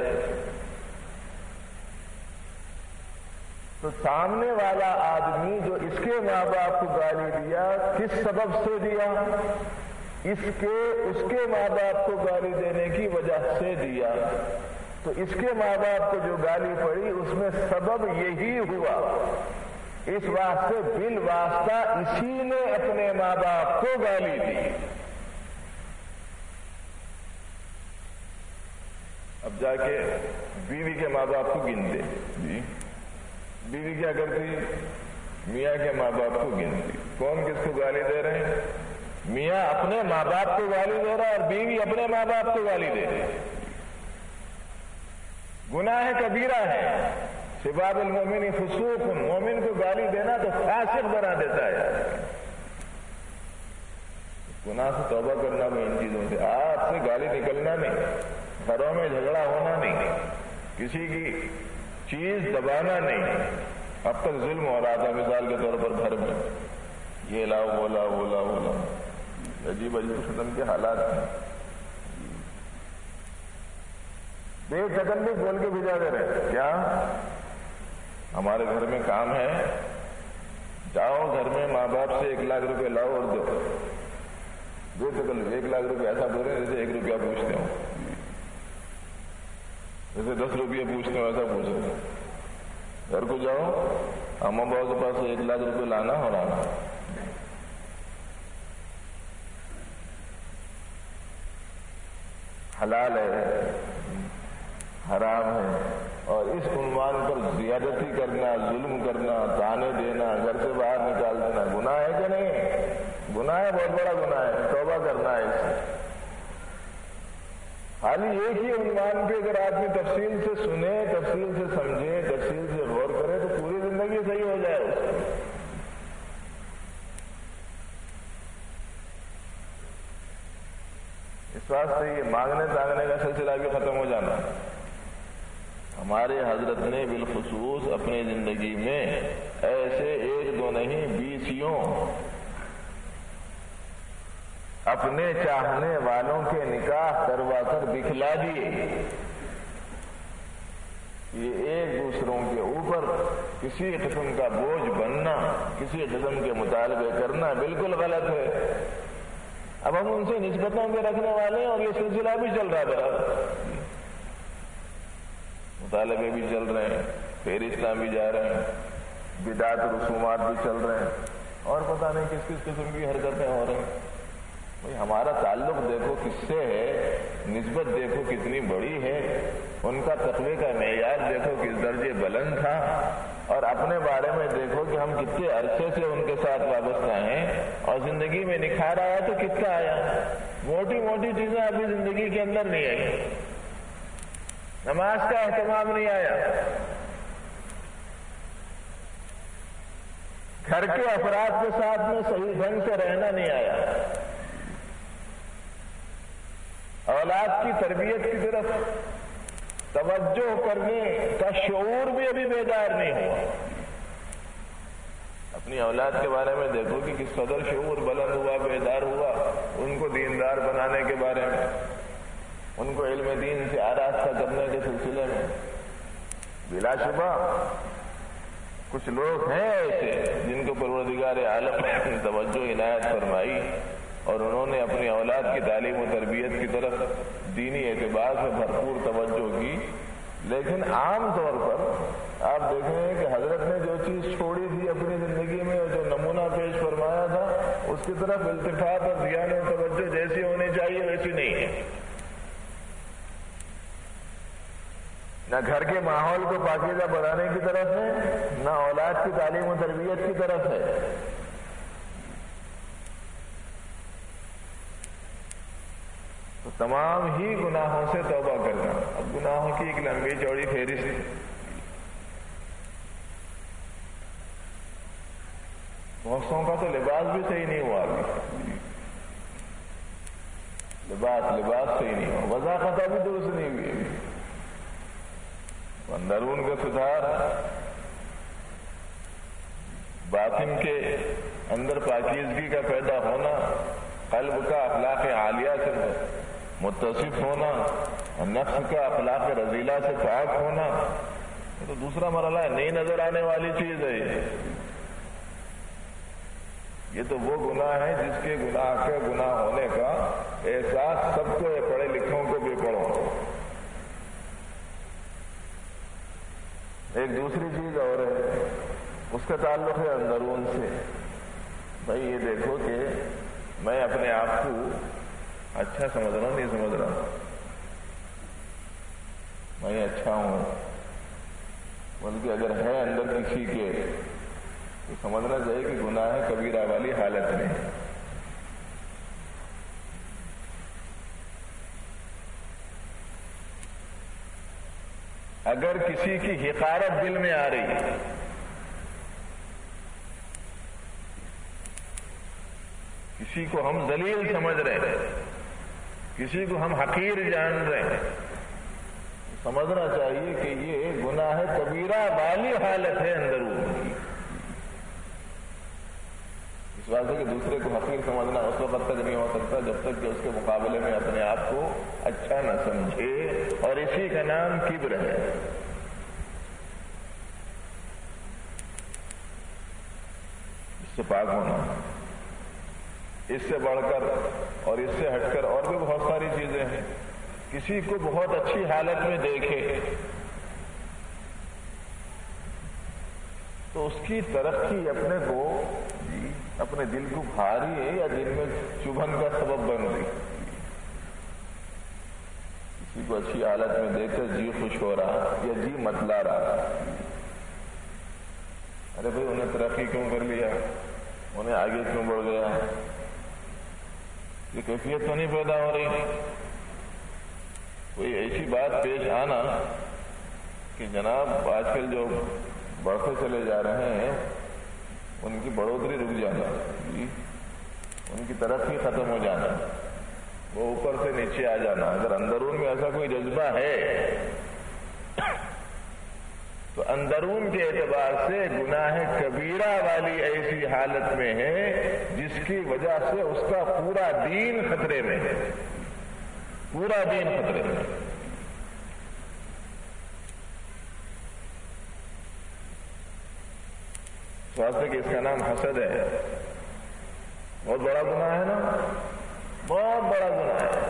تو سامنے والا آدمی جو اس کے ماں باپ کو گالی دیا کس سبب سے دیا؟ اس کے ماں باپ کو گالی دینے کی وجہ سے دیا. تو اس کے ماں باپ کو جو گالی پڑی اس میں سبب یہی ہوا. اس واسطے بالواسطہ اسی نے اپنے ماں باپ کو گالی دی. اب جا کے بیوی کے ماں باپ کو گن دے. جی بیوی کیا کرتی؟ میاں کے ماں باپ کو گنتی. کون کس کو گالی دے رہے ہیں؟ میاں اپنے ماں باپ کو گالی دے رہا ہے اور بیوی اپنے ماں باپ کو گالی دے رہی ہے. گناہ کبیرہ ہے. سباب المومن فسوق، مومن کو گالی دینا تو فاسق بنا دیتا ہے. گناہ سے توبہ کرنا بھی ان چیزوں سے. آپ سے گالی نکلنا نہیں، گھروں میں جھگڑا ہونا نہیں، کسی کی چیز دبانا نہیں. اب تک ظلم ہو رہا تھا مثال کے طور پر گھر میں، یہ لاؤ وہ لاؤ وہ لاؤ وہ لاؤ، عجیب عجیب قسم کے حالات ہیں. بے قدم بھی بول کے بھجا دے رہے. کیا ہمارے گھر میں کام ہے، جاؤ گھر میں ماں باپ سے 1 لاکھ روپے لاؤ اور دو تکلیف 1 لاکھ روپے ایسا بول رہے ہیں جیسے 1 روپیہ پوچھتے ہوں، جیسے 10 روپیہ پوچھتے ہوں ایسا پوچھ رہے ہیں۔ گھر کو جاؤ، اماں باؤ کے پاس 1 لاکھ روپے لانا اور آنا۔ حلال ہے، حرام ہے، اور اس عنوان پر زیادتی کرنا، ظلم کرنا، تانے دینا، گھر سے باہر نکال دینا گناہ ہے کہ نہیں؟ گناہ ہے، بہت بڑا گناہ ہے، توبہ کرنا ہے اس سے۔ خالی ایک ہی عنوان پہ اگر آدمی تفصیل سے سنے، تفصیل سے سمجھے، تفصیل سے غور کرے تو پوری زندگی صحیح ہو جائے اس کی۔ اس واسطے یہ مانگنے تانگنے کا سلسلہ بھی ختم ہو جانا۔ ہمارے حضرت نے بالخصوص اپنی زندگی میں ایسے 1 2 نہیں 20 اپنے چاہنے والوں کے نکاح کروا کر دکھلا دیے۔ یہ ایک دوسروں کے اوپر کسی قسم کا بوجھ بننا، کسی قسم کے مطالبے کرنا بالکل غلط ہے۔ اب ہم ان سے نسبتوں کے رکھنے والے ہیں اور یہ سلسلہ بھی چل رہا ہے برابر، مطالبے بھی چل رہے ہیں، فہرستاں بھی جا رہے ہیں، بدعت رسومات بھی چل رہے ہیں، اور پتہ نہیں کس کس قسم کی حرکتیں ہو رہی ہیں۔ بھئی ہمارا تعلق دیکھو کس سے ہے، نسبت دیکھو کتنی بڑی ہے، ان کا تقوی کا معیار دیکھو کس درجے بلند تھا، اور اپنے بارے میں دیکھو کہ ہم کتنے عرصے سے ان کے ساتھ وابستہ ہیں، اور زندگی میں نکھار آیا تو کتنا آیا۔ موٹی موٹی چیزیں ابھی زندگی کے اندر نہیں آئی، نماز کا اہتمام نہیں آیا، گھر کے افراد کے ساتھ میں صحیح ڈھنگ سے رہنا نہیں آیا، اولاد کی تربیت کی طرف توجہ کرنے کا شعور بھی ابھی بیدار نہیں ہوا۔ اپنی اولاد کے بارے میں دیکھو کہ کس قدر شعور بلند ہوا، بیدار ہوا، ان کو دیندار بنانے کے بارے میں، ان کو علم دین سے آراستہ کرنے کے سلسلے میں۔ بلا شبہ کچھ لوگ ہیں ایسے جن کو پروردگار عالم نے توجہ عنایت فرمائی، اور انہوں نے اپنی اولاد کی تعلیم و تربیت کی طرف دینی اعتبار سے بھرپور توجہ کی، لیکن عام طور پر آپ دیکھیں گے کہ حضرت نے جو چیز چھوڑی تھی اپنی زندگی میں، جو نمونہ پیش فرمایا تھا، اس کی طرف التفات اور دھیان و توجہ جیسی ہونی چاہیے ویسی نہیں ہے۔ نہ گھر کے ماحول کو پاکیزہ بنانے کی طرف ہے، نہ اولاد کی تعلیم و تربیت کی طرف ہے۔ تو تمام ہی گناہوں سے توبہ کرنا۔ اب گناہوں کی ایک لمبی چوڑی فہرست، بہتوں کا تو لباس بھی صحیح نہیں ہوا ابھی، لباس صحیح نہیں ہوا، وضاحت بھی درست نہیں ہوئی ابھی، اندرون کا سدھار، باطن کے اندر پاکیزگی کا پیدا ہونا، قلب کا اخلاق عالیہ سے متصف ہونا، نفس کا اخلاق رذیلہ سے پاک ہونا، یہ تو دوسرا مرحلہ ہے، نہیں نظر آنے والی چیز ہے۔ یہ تو وہ گناہ ہے جس کے گناہ ہونے کا احساس سب کو ہے، پڑھے لکھوں کو بھی پڑھو۔ ایک دوسری چیز اور ہے، اس کا تعلق ہے اندرون سے۔ بھائی یہ دیکھو کہ میں اپنے آپ کو اچھا سمجھ رہا ہوں، نہیں سمجھ رہا، میں اچھا ہوں، بلکہ اگر ہے اندر کسی کے تو سمجھنا چاہیے کہ گناہ کبیرہ والی حالت میں۔ اگر کسی کی حقارت دل میں آ رہی ہے، کسی کو ہم ذلیل سمجھ رہے ہیں، کسی کو ہم حقیر جان رہے ہیں، سمجھنا چاہیے کہ یہ گناہ کبیرہ والی حالت ہے اندرون کی۔ اس واسطے کہ دوسرے کو حقیر سمجھنا اس وقت تک نہیں ہو سکتا جب تک کہ اس کے مقابلے میں اپنے آپ کو اچھا نہ سمجھے، اور اسی کا نام کبر ہے۔ پاک ہونا. اس سے بڑھ کر اور اس سے ہٹ کر اور بھی بہت ساری چیزیں ہیں. کسی کو بہت اچھی حالت میں دیکھے تو اس کی ترقی اپنے کو اپنے دل کو کھا رہی ہے یا دل میں چبھن کا سبب بن رہی. کسی کو اچھی حالت میں دیکھ کر جی خوش ہو رہا یا جی متلا رہا. ارے بھائی انہیں ترقی کیوں کر لیا, انہیں آگے کیوں بڑھ گیا, یہ کیفیت تو نہیں پیدا ہو رہی. کوئی ایسی بات پیش آنا کہ جناب آج کل جو بڑھتے چلے جا رہے ہیں ان کی بڑھوتری رک جانا, ان کی ترقی ختم ہو جانا, وہ اوپر سے نیچے آ جانا. اگر اندرون میں ایسا کوئی جذبہ ہے تو اندرون کے اعتبار سے گناہ کبیرہ والی ایسی حالت میں ہے جس کی وجہ سے اس کا پورا دین خطرے میں ہے, پورا دین خطرے میں. واسطے کہ اس کا نام حسد ہے. بہت بڑا گناہ ہے نا, بہت بڑا گناہ ہے.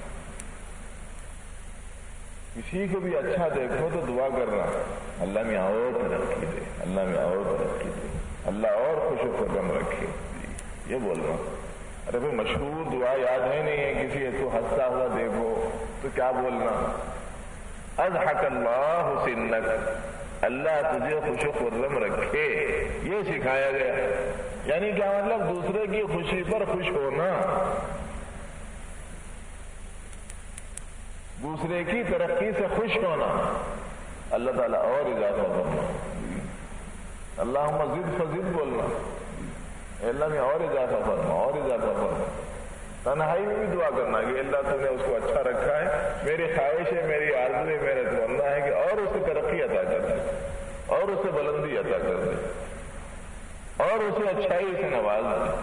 کسی کو بھی اچھا دیکھو تو دعا کرنا, اللہ میں اور ترقی دے, اللہ میں اور ترقی دے, اللہ اور خوش و خرم رکھے, یہ بولنا. ارے بھائی مشہور دعا یاد ہے نہیں ہے کسی کو ہنستا ہوا دیکھو تو کیا بولنا؟ اضحک اللہ سنک, اللہ تجھے خوش و خرم رکھے, یہ سکھایا گیا. یعنی کیا مطلب؟ دوسرے کی خوشی پر خوش ہونا, دوسرے کی ترقی سے خوش ہونا. اللہ تعالیٰ اور اضافہ کرنا, اللہم زد فزد بولنا, اللہ میں اور اضافہ فرما, اور اضافہ فرما. تنہائی میں بھی دعا کرنا کہ اللہ تو نے اس کو اچھا رکھا ہے, میری خواہش ہے, میری آرزو ہے, میرا تمنا ہے کہ اور اسے ترقی عطا کر دے, اور اسے بلندی عطا کر دے, اور اسے اچھائی سے نواز دے.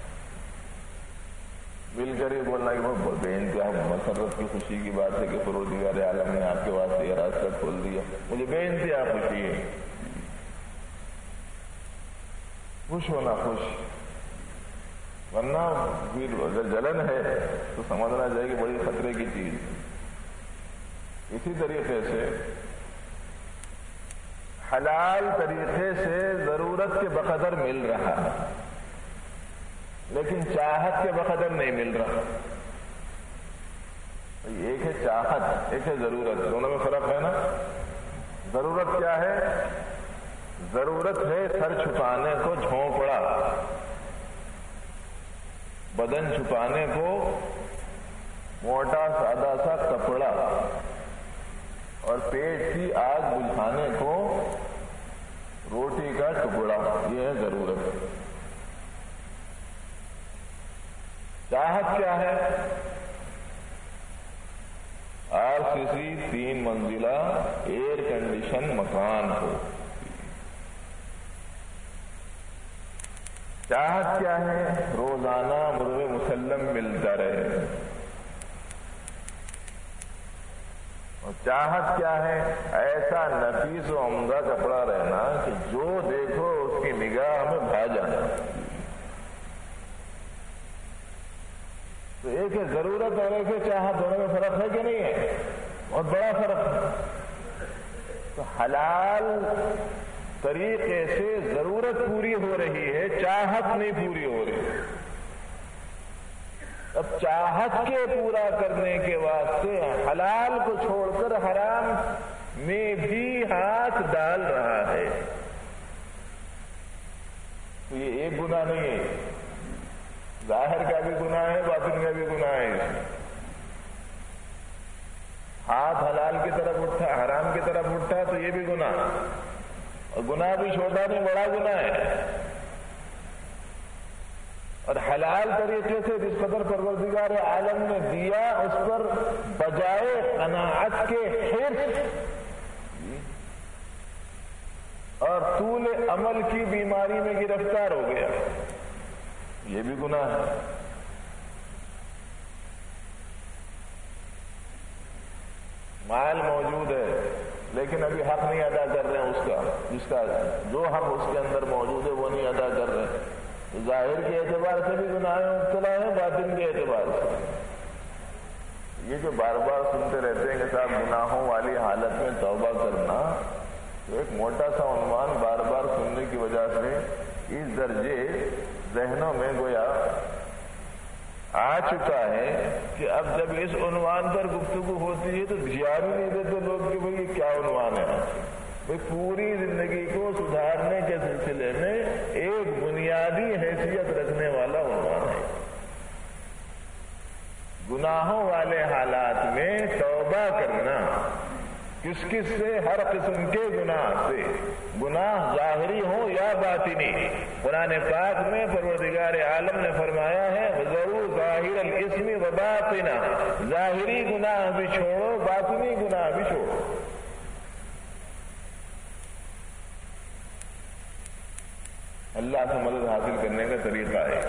مل کر یہ بولنا کہ بہت بے انتہا مسرت کی خوشی کی بات ہے کہ پروردگار عالم نے آپ کے واسطے یہ راستہ کھول دیا, مجھے بے انتہا خوشی ہے. خوش ہونا, خوش. ورنہ پھر اگر جلن ہے تو سمجھنا چاہیے کہ بڑی خطرے کی چیز. اسی طریقے سے حلال طریقے سے ضرورت کے بقدر مل رہا ہے لیکن چاہت کے بقدر نہیں مل رہا. ایک ہے چاہت, ایک ہے ضرورت, دونوں میں فرق ہے نا. ضرورت کیا ہے؟ ضرورت ہے سر چھپانے کو جھونپڑا, بدن چھپانے کو موٹا سادہ سا کپڑا, اور پیٹ کی آگ بجھانے کو روٹی کا ٹکڑا. یہ ہے ضرورت. چاہت کیا ہے؟ RCC 3 منزلہ ایئر کنڈیشن مکان ہو. چاہت کیا ہے؟ روزانہ مرغ مسلم ملتا رہے. اور چاہت کیا ہے؟ ایسا نفیس و عمدہ کپڑا رہنا کہ جو دیکھو اس کی نگاہ میں بھا جانا. تو ایک ہے ضرورت اور ایک ہے چاہت, دونوں میں فرق ہے کہ نہیں ہے؟ بہت بڑا فرق ہے. تو حلال طریقے سے ضرورت پوری ہو رہی ہے, چاہت نہیں پوری ہو رہی. اب چاہت کے پورا کرنے کے واسطے حلال کو چھوڑ کر حرام میں بھی ہاتھ ڈال رہا ہے. تو یہ ایک گناہ نہیں ہے, ظاہر کا بھی گناہ ہے, باطن کا بھی گناہ ہے. ہاتھ حلال کی طرف اٹھا, حرام کی طرف اٹھا تو یہ بھی گناہ, اور گناہ بھی چھوٹا نہیں بڑا گناہ ہے. اور حلال طریقے سے جس قدر پروردگار عالم نے دیا اس پر بجائے قناعت کے حرص اور طول عمل کی بیماری میں گرفتار ہو گیا, یہ بھی گناہ ہے. مال موجود ہے لیکن ابھی حق نہیں ادا کر رہے ہیں اس کا, جس کا جو حق اس کے اندر موجود ہے وہ نہیں ادا کر رہے. تو ظاہر کے اعتبار سے بھی گناہ میں مبتلا ہے، باطن کے اعتبار سے۔ یہ جو بار بار سنتے رہتے ہیں کہ صاحب گناہوں والی حالت میں توبہ کرنا، تو ایک موٹا سا عنوان بار بار سننے کی وجہ سے اس درجے ذہنوں میں گویا آ چکا ہے کہ اب جب اس عنوان پر گفتگو ہوتی ہے تو دھیان ہی نہیں دیتے لوگ کہ بھئی یہ کیا عنوان ہے۔ بھئی پوری زندگی کو سدھارنے کے سلسلے میں ایک بنیادی حیثیت رکھنے والا عنوان ہے۔ گناہوں والے حالات میں توبہ کرنا، کس کس سے؟ ہر قسم کے گناہ سے، گناہ ظاہری ہوں یا باطنی۔ قرآن پاک میں پروردگار عالم نے فرمایا ہے وَذَرُوا ظَاهِرَ الْإِثْمِ وَبَاطِنَهُ، ظاہری گناہ بھی چھوڑو، باطنی گناہ بھی چھوڑو۔ اللہ سے مدد حاصل کرنے کا طریقہ ہے۔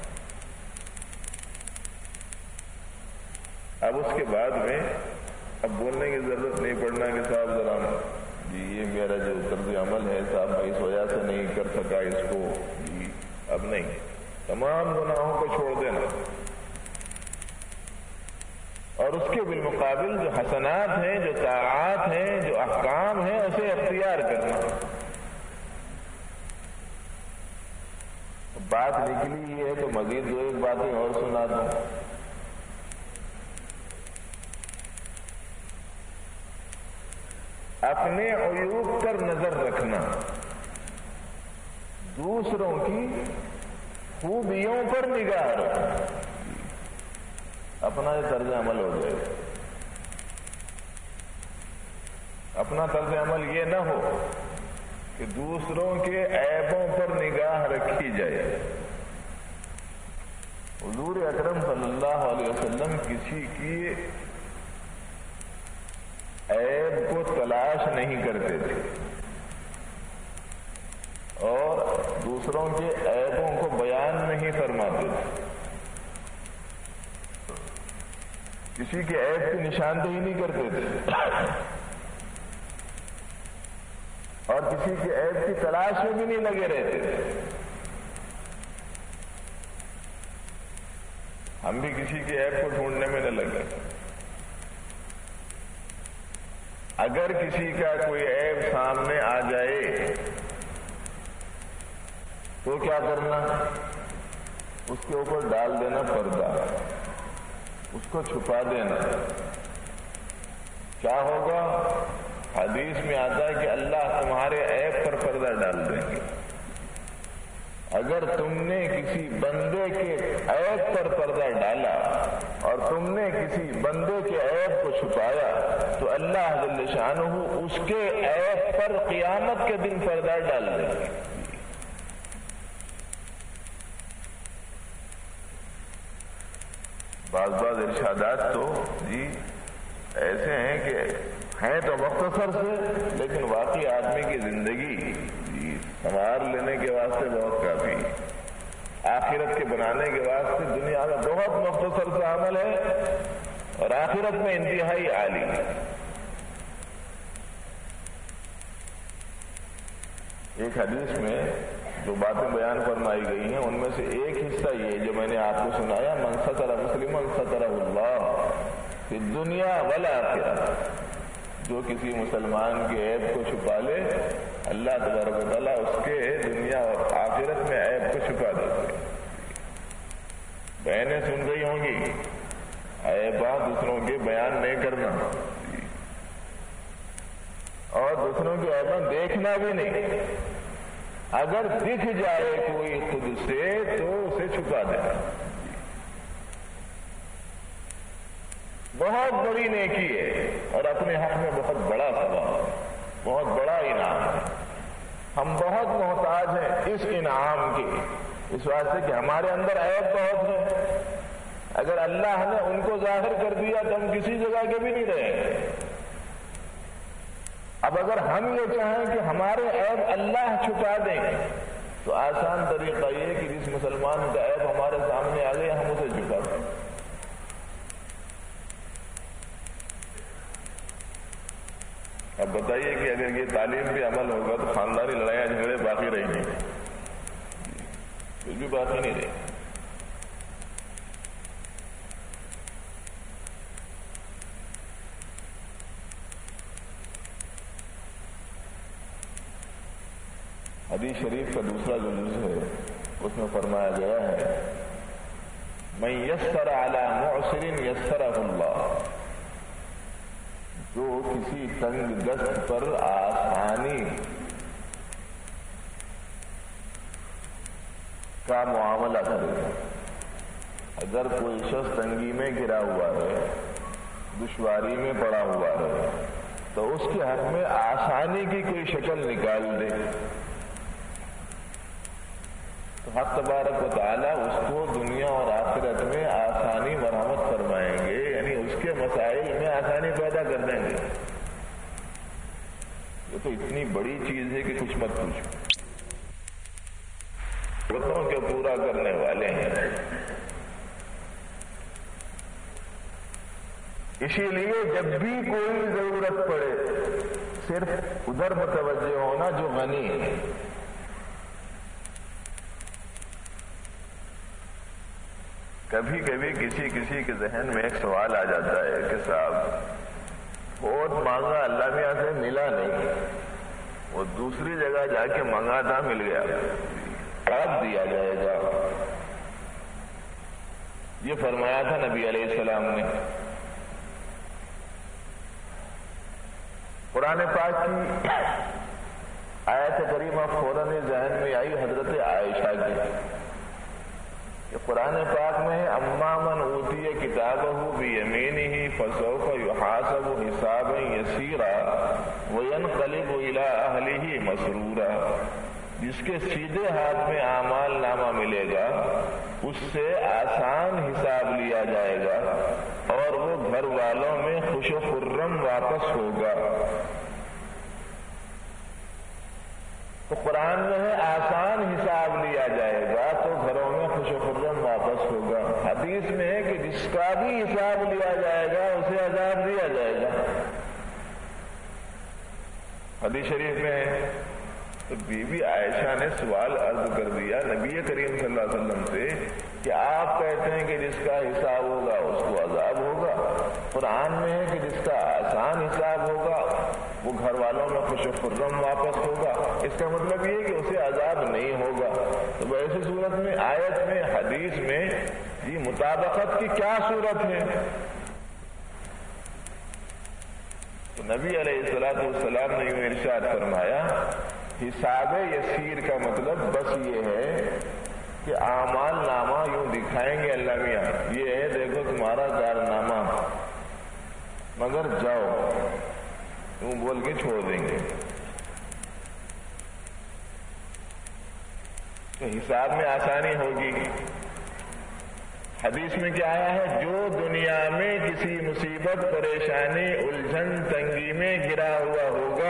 اب اس کے بعد میں اب بولنے کی ضرورت نہیں پڑنا کہ صاحب ذرا جی یہ میرا جو طرز عمل ہے صاحب میں اس وجہ سے نہیں کر سکا اس کو، جی اب نہیں، تمام گناہوں کو چھوڑ دینا، اور اس کے بالمقابل جو حسنات ہیں، جو طاعات ہیں، جو احکام ہیں، اسے اختیار کرنا۔ بات نکلی ہے تو مزید دو ایک باتیں اور سنا دوں۔ اپنے عیوب پر نظر رکھنا، دوسروں کی خوبیوں پر نگاہ رکھنا، اپنا یہ طرز عمل ہو جائے۔ اپنا طرز عمل یہ نہ ہو کہ دوسروں کے عیبوں پر نگاہ رکھی جائے۔ حضور اکرم صلی اللہ علیہ وسلم کسی کی عیب کو تلاش نہیں کرتے تھے اور دوسروں کے عیبوں کو بیان نہیں فرماتے تھے، کسی کے عیب کی نشاندہی نہیں کرتے تھے اور کسی کے عیب کی تلاش میں بھی نہیں لگے رہتے تھے۔ ہم بھی کسی کے عیب کو ڈھونڈنے میں نہ لگے۔ اگر کسی کا کوئی عیب سامنے آ جائے تو کیا کرنا؟ اس کے اوپر ڈال دینا پردہ، اس کو چھپا دینا۔ کیا ہوگا؟ حدیث میں آتا ہے کہ اللہ تمہارے عیب پر پردہ ڈال دیں گے۔ اگر تم نے کسی بندے کے عیب پر پردہ ڈالا اور تم نے کسی بندے کے عیب کو چھپایا تو اللہ جل شانہ اس کے عیب پر قیامت کے دن پردہ ڈال دیں گے۔ بعض ارشادات تو جی ایسے ہیں کہ ہیں تو مختصر سے، لیکن واقعی آدمی کی زندگی سنوار لینے کے واسطے بہت کافی، آخرت کے بنانے کے واسطے دنیا میں بہت مختصر سا عمل ہے اور آخرت میں انتہائی عالی۔ ایک حدیث میں جو باتیں بیان فرمائی گئی ہیں ان میں سے ایک حصہ یہ جو میں نے آپ کو سنایا، من ستر مسلما سترہ اللہ فی الدنیا والآخرہ، جو کسی مسلمان کے عیب کو چھپا لے اللہ تبارک و تعالیٰ اس کے دنیا اور آخرت میں عیب کو چھپا دیتے۔ بہنیں سن رہی ہوں گی، عیبات دوسروں کے بیان نہیں کرنا اور دوسروں کے عیباں دیکھنا بھی نہیں۔ اگر دکھ جائے کوئی خود سے تو اسے چھپا دینا۔ بہت بڑی نیکی ہے اور اپنے حق میں بہت بڑا ثواب، بہت بڑا انعام ہے۔ ہم بہت محتاج ہیں اس انعام کے، اس واسطے کہ ہمارے اندر عیب بہت ہے۔ اگر اللہ نے ان کو ظاہر کر دیا تو ہم کسی جگہ کے بھی نہیں رہیں گے۔ اب اگر ہم یہ چاہیں کہ ہمارے عیب اللہ چھپا دیں تو آسان طریقہ یہ کہ جس مسلمان کا عیب ہمارے سامنے آ گئے ہم اسے چھپا دیں۔ اب بتائیے کہ اگر یہ تعلیم پہ عمل ہوگا تو خاندانی لڑائیاں جھگڑے باقی رہیں گے۔ کچھ بھی باقی نہیں رہے. حدیث شریف کا دوسرا جو جز ہے اس میں فرمایا گیا ہے من یسر علی معسر یسرہ اللہ، جو کسی تنگ دست پر آسانی کا معاملہ کرے. اگر کوئی شخص تنگی میں گرا ہوا ہے، دشواری میں پڑا ہوا ہے، تو اس کے حق میں آسانی کی کوئی شکل نکال دے تو حق تبارک و تعالیٰ اس کو دنیا اور آخرت میں آسانی مرحمت فرمائیں گے، یعنی اس کے مسائل میں آسانی پیدا کر دیں گے. یہ تو اتنی بڑی چیز ہے کہ کچھ مت پوچھو. ضرورتوں کے پورا کرنے والے ہیں. اسی لیے جب بھی کوئی ضرورت پڑے صرف ادھر متوجہ ہونا جو غنی ہے. کبھی کبھی کسی کے ذہن میں ایک سوال آ جاتا ہے کہ صاحب بہت مانگا اللہ میاں سے ملا نہیں، وہ دوسری جگہ جا کے مانگا تھا مل گیا، کب دیا جائے گا؟ یہ فرمایا تھا نبی علیہ السلام نے. قرآن پاک کی آیت کریمہ فوراً ذہن میں آئی حضرت عائشہ کی کہ قرآن پاک میں اما من اوتی کتابہ بیمینہ فسوف یحاسب حسابا یسیرا وینقلب الی اہلہ مسرورا. جس کے سیدھے ہاتھ میں اعمال نامہ ملے گا اس سے آسان حساب لیا جائے گا اور وہ گھر والوں میں خوش و خرم واپس ہوگا. تو قرآن میں ہے آسان حساب لیا جائے گا تو گھروں میں خوش و خرم واپس ہوگا. حدیث میں ہے کہ جس کا بھی حساب لیا جائے گا اسے عذاب دیا جائے گا. حدیث شریف میں ہے. تو بی بی عائشہ نے سوال عرض کر دیا نبی کریم صلی اللہ علیہ وسلم سے کہ آپ کہتے ہیں کہ جس کا حساب ہوگا اس کو عذاب ہوگا، قرآن میں ہے کہ جس کا آسان حساب ہوگا وہ گھر والوں میں خوش و خرم واپس ہوگا. اس کا مطلب یہ کہ اسے عذاب نہیں ہوگا. تو ایسی صورت میں آیت میں حدیث میں یہ مطابقت کی کیا صورت ہے؟ تو نبی علیہ السلام نے یوں ارشاد فرمایا حساب یسیر کا مطلب بس یہ ہے کہ اعمال نامہ یوں دکھائیں گے اللہ میاں یہ ہے دیکھو تمہارا کارنامہ، مگر جاؤ یوں بول کے چھوڑ دیں گے. تو حساب میں آسانی ہوگی. حدیث میں کیا آیا ہے؟ جو دنیا میں کسی مصیبت پریشانی الجھن تنگی میں گرا ہوا ہوگا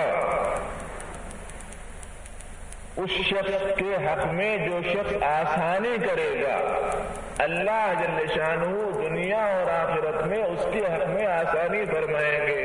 اس شخص کے حق میں جو شخص آسانی کرے گا اللہ جل شانہ دنیا اور آخرت میں اس کے حق میں آسانی فرمائیں گے.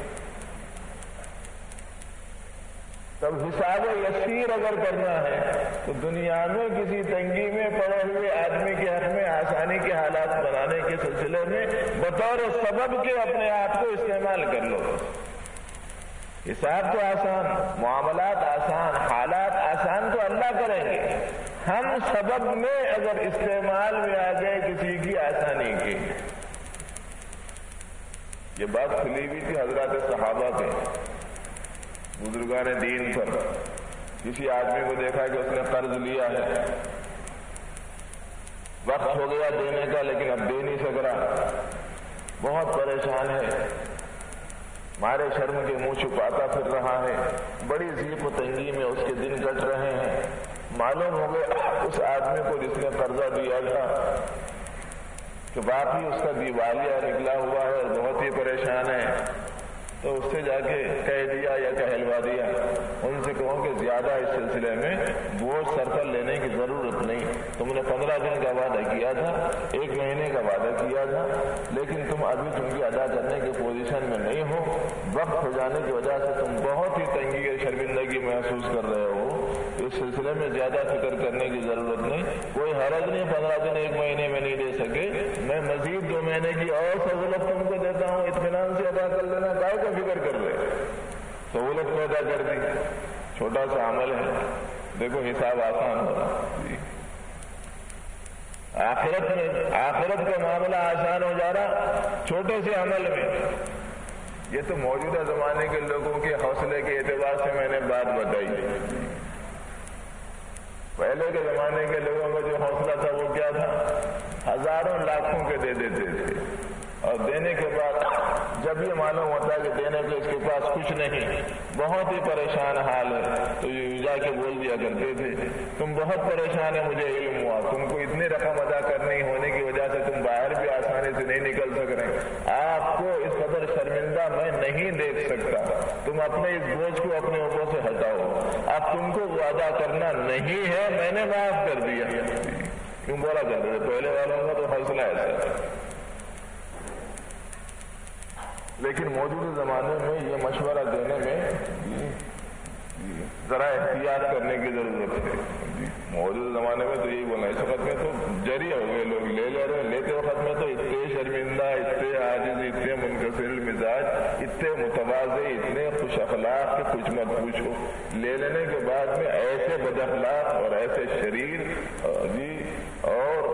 تب حساب یسیر اگر کرنا ہے تو دنیا میں کسی تنگی میں پڑے ہوئے آدمی کے حق میں آسانی کے حالات بنانے کے سلسلے میں بطور سبب کے اپنے آپ کو استعمال کر لو. حساب تو آسان، معاملات آسان، حالات آسان تو اللہ کریں گے. ہم سبب میں اگر استعمال میں آ گئے کسی کی آسانی کی. یہ بات کھلی ہوئی تھی حضرات صحابہ کے بزرگان دین پر. کسی آدمی کو دیکھا کہ اس نے قرض لیا ہے، وقت ہو گیا دینے کا لیکن اب دے نہیں سک رہا، بہت پریشان ہے، مارے شرم کے منہ چھپاتا پھر رہا ہے، بڑی ضیق و تنگی میں اس کے دن کٹ رہے ہیں. معلوم ہو گیا اس آدمی کو جس نے قرضہ دیا تھا کہ واقعی اس کا دیوالیہ نکلا ہوا ہے اور بہت ہی پریشان ہے. تو اس سے جا کے کہہ دیا یا کہلوا دیا ان سے کہو کہ زیادہ اس سلسلے میں بوجھ سر پر لینے کی ضرورت نہیں. تم نے 15 دن کا وعدہ کیا تھا، 1 مہینے کا وعدہ کیا تھا، لیکن تم ابھی چونکہ ادا کرنے کی پوزیشن میں نہیں ہو، وقت ہو جانے کی وجہ سے تم بہت ہی تنگی اور شرمندگی محسوس کر رہے ہو، اس سلسلے میں زیادہ فکر کرنے کی ضرورت نہیں. کوئی حرج نہیں 15 دن 1 مہینے میں نہیں دے سکے، میں مزید 2 مہینے کی اور سہولت تم کو دیتا ہوں، اطمینان سے ادا کر لینا. کائے کا فکر کر رہے؟ سہولت پیدا کر دی. چھوٹا سا عمل ہے، دیکھو حساب آسان ہو رہا. آخرت کا معاملہ آسان ہو جا رہا چھوٹے سے عمل میں. یہ تو موجودہ زمانے کے لوگوں کے حوصلے کے اعتبار سے میں نے بات بتائی. پہلے کے زمانے کے لوگوں کا جو حوصلہ تھا وہ کیا تھا؟ ہزاروں لاکھوں کے دے دیتے تھے، اور دینے کے بعد جب یہ معلوم ہوتا ہے کہ دینے کے اس کے پاس کچھ نہیں، بہت ہی پریشان حال ہے، تو یہ جا کے بول دیا کرتے تھے تم بہت پریشان ہے، مجھے علم ہوا تم کو اتنی رقم ادا کرنی ہونے کی وجہ سے تم باہر بھی آسانی سے نہیں نکل سک رہے، آپ کو اس قدر شرمندہ میں نہیں دیکھ سکتا، تم اپنے اس بوجھ کو اپنے اوپر سے ہٹاؤ، اب تم کو وہ ادا کرنا نہیں ہے، میں نے معاف کر دیا. کیوں بولا کرتے تھے پہلے والوں کا تو حوصلہ ایسا. لیکن موجودہ زمانے میں یہ مشورہ دینے میں ذرا احتیاط کرنے کی ضرورت ہے. موجودہ زمانے میں تو یہی بولنا، اس وقت میں تو جری ہو گئے لوگ، لے رہے ہیں، لیتے وقت میں تو اتنے شرمندہ، اتنے عاجز، اتنے منکسر مزاج، اتنے متواضع، اتنے خوش اخلاق کہ کچھ مت پوچھو. لے لینے کے بعد میں ایسے بد اخلاق اور ایسے شریر اور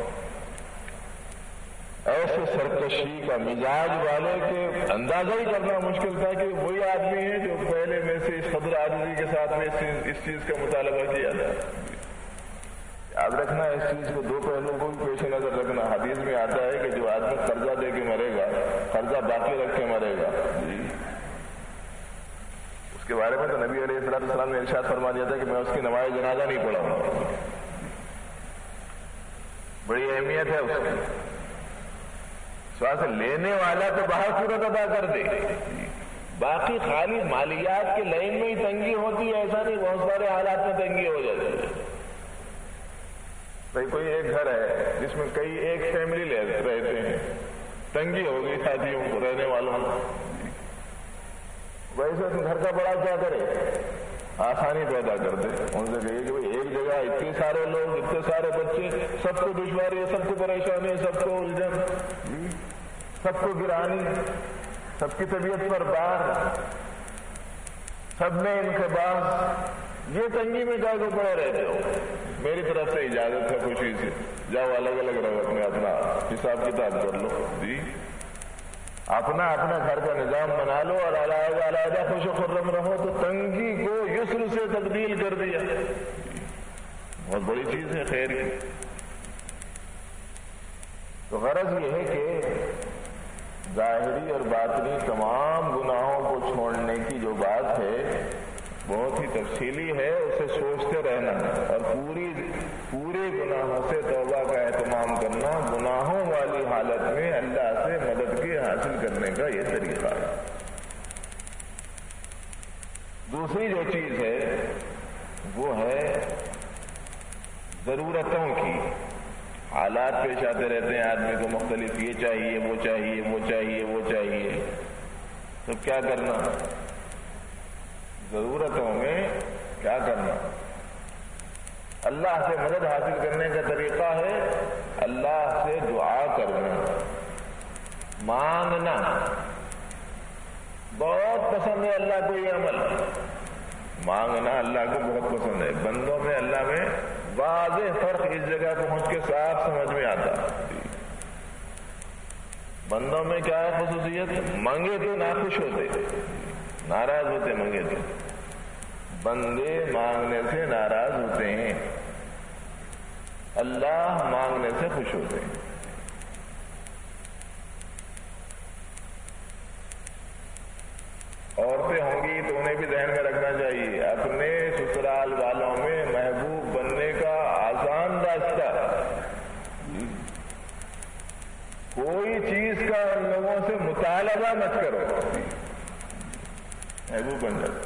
ایسے سرکشی کا مزاج والے کے اندازہ ہی کرنا مشکل تھا کہ وہی آدمی ہے جو پہلے میں سے اس قدر عاجزی کے ساتھ میں اس چیز کا مطالبہ کیا تھا. یاد رکھنا اس چیز کو 2 پہلوؤں کو بھی پیش نظر رکھنا. حدیث میں آتا ہے کہ جو آدمی قرضہ دے کے مرے گا، قرضہ باقی رکھ کے مرے گا، اس کے بارے میں تو نبی علیہ السلام نے ارشاد فرما دیا تھا کہ میں اس کی نماز جنازہ نہیں پڑھاؤں. بڑی اہمیت ہے اس کی. سوال لینے والا تو باہر صورت ادا کر دے، باقی خالی مالیات کے لائن میں ہی تنگی ہوتی ہے ایسا نہیں، بہت سارے حالات میں تنگی ہو جاتی ہے. بھائی کوئی ایک گھر ہے جس میں کئی ایک فیملی رہتے ہیں، تنگی ہوگی ساتھیوں کو، رہنے والوں کو. ویسے گھر کا بڑا کیا کرے؟ آسانی پیدا کر دے. ان سے کہیے کہ بھائی ایک جگہ اتنے سارے لوگ، اتنے سارے بچے، سب کو دشواری ہے، سب کو پریشانی ہے، سب کو الجھن، سب کو گرانی، سب کی طبیعت پر بار، سب میں انقباض، یہ تنگی میں جا کے پڑے رہتے ہو. میری طرف سے اجازت ہے خوشی سے، جاؤ الگ الگ رہو، اپنے اپنا حساب کتاب کر لو، اپنا گھر کا نظام بنا لو اور علیحدہ خوش و خرم رہو. تو تنگی کو یسر سے تبدیل کر دیا. بہت بڑی چیز ہے خیر کی. تو غرض یہ ہے کہ ظاہری اور باطنی تمام گناہوں کو چھوڑنے کی جو بات ہے بہت ہی تفصیلی ہے، اسے سوچتے رہنا اور پورے گناہوں سے توبہ کا اہتمام کرنا، گناہوں والی حالت میں اللہ سے مدد کی حاصل کرنے کا یہ طریقہ ہے. دوسری جو چیز ہے وہ ہے ضرورتوں کی. حالات پیش آتے رہتے ہیں آدمی کو مختلف، یہ چاہیے، وہ چاہیے، وہ چاہیے، وہ چاہیے. تو کیا کرنا؟ ضرورتوں میں کیا کرنا؟ اللہ سے مدد حاصل کرنے کا طریقہ ہے اللہ سے دعا کرنا، مانگنا. بہت پسند ہے اللہ کو یہ عمل، مانگنا اللہ کو بہت پسند ہے. بندوں میں اللہ میں واضح فرق اس جگہ پہنچ کے صاف سمجھ میں آتا. بندوں میں کیا ہے خصوصیت؟ مانگے تو ناخوش ہوتے، ناراض ہوتے. مانگے تو بندے مانگنے سے ناراض ہوتے ہیں، اللہ مانگنے سے خوش ہوتے ہیں. عورتیں ہوں گی تو انہیں بھی ذہن میں رکھنا چاہیے اپنے سسرال والوں میں محبوب بننے کا آسان راستہ. کوئی چیز کا ان لوگوں سے مطالبہ مت کرو، محبوب بن جاتا.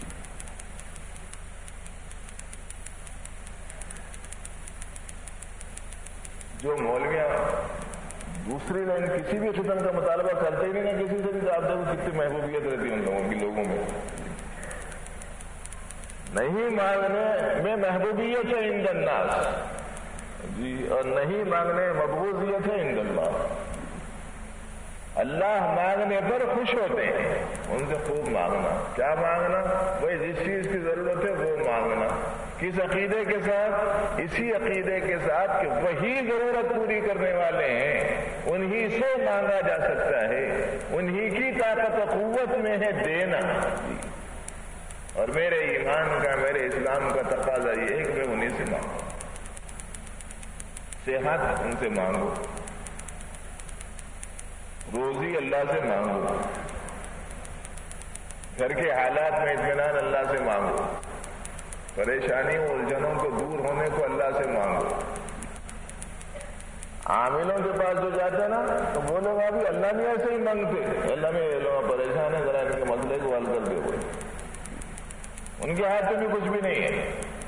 جو مولویاں دوسری لائن کسی بھی قسم کا مطالبہ کرتے ہی نہیں نا کسی سے بھی، آپ دیکھو کتنی محبوبیت رہتی ہے ان لوگوں کی، لوگوں میں نہیں مانگنے میں محبوبیت ہے عند الناس جی، اور نہیں مانگنے مقبوضیت ہے عند اللہ۔ اللہ مانگنے پر خوش ہوتے ہیں، ان سے خوب مانگنا۔ کیا مانگنا؟ وہی جس چیز کی ضرورت ہے وہ مانگنا۔ کس عقیدے کے ساتھ؟ اسی عقیدے کے ساتھ کہ وہی ضرورت پوری کرنے والے ہیں، انہی سے مانگا جا سکتا ہے، انہی کی طاقت و قوت میں ہے دینا۔ اور میرے ایمان کا، میرے اسلام کا تقاضا یہ ہے کہ میں انہی سے مانگوں۔ صحت ان سے مانگو، روزی اللہ سے مانگو، گھر کے حالات میں اطمینان اللہ سے مانگو، پریشانیوں الجھنوں کو دور ہونے کو اللہ سے مانگو۔ عاملوں کے پاس جو جاتے نا تو وہ لوگ ابھی اللہ میں ایسے ہی مانگتے، اللہ میں یہ لوگ پریشان ہیں، ذرا ان کے مسئلے کو حل کر دے ہوئے، ان کے ہاتھ میں بھی کچھ بھی نہیں ہے۔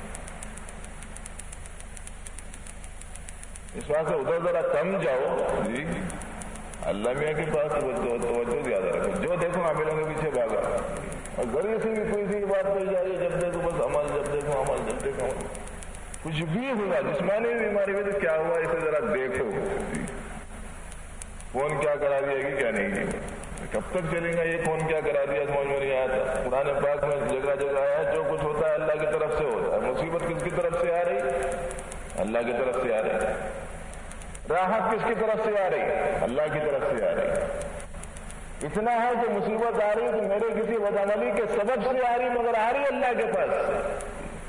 اس بات سے ادھر ذرا کم جاؤ جی، اللہ میاں کے پاس توجہ زیادہ رکھو۔ جو دیکھو عاملوں کے پیچھے بھاگا، اور ذریعے سے بھی کوئی سی بات پہ جا رہی ہے، جب دیکھو بس عمل، جب دیکھو عمل، جب دیکھو عمل۔ کچھ بھی ہوا، جسمانی بیماری میں تو کیا ہوا اسے ذرا دیکھو۔ فون کیا کرا دیا کہ کیا نہیں کیا، کب تک چلے گا یہ فون کیا کرا دیا، سمجھ میں نہیں آیا تھا۔ قرآن پاک میں جگہ جگہ آیا جو کچھ ہوتا ہے اللہ کی طرف سے ہوتا ہے۔ مصیبت کس کی طرف سے آ رہی؟ اللہ کی طرف سے آ رہی۔ راحت کس کی طرف سے آ رہی؟ اللہ کی طرف سے آ رہی۔ اتنا ہے کہ مصیبت آ رہی تو میرے کسی بدعملی کے سبب سے آ رہی، مگر آ رہی اللہ کے پاس سے۔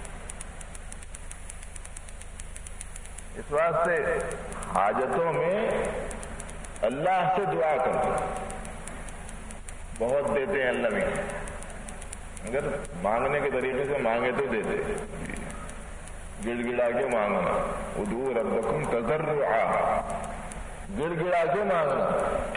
اس واسطے حاجتوں میں اللہ سے دعا کرو، بہت دیتے ہیں اللہ میں، اگر مانگنے کے طریقے سے مانگے تو دیتے، گڑ گڑا کے مانگنا، ادعوا ربکم تضرعا، گڑ گڑا کے مانگنا،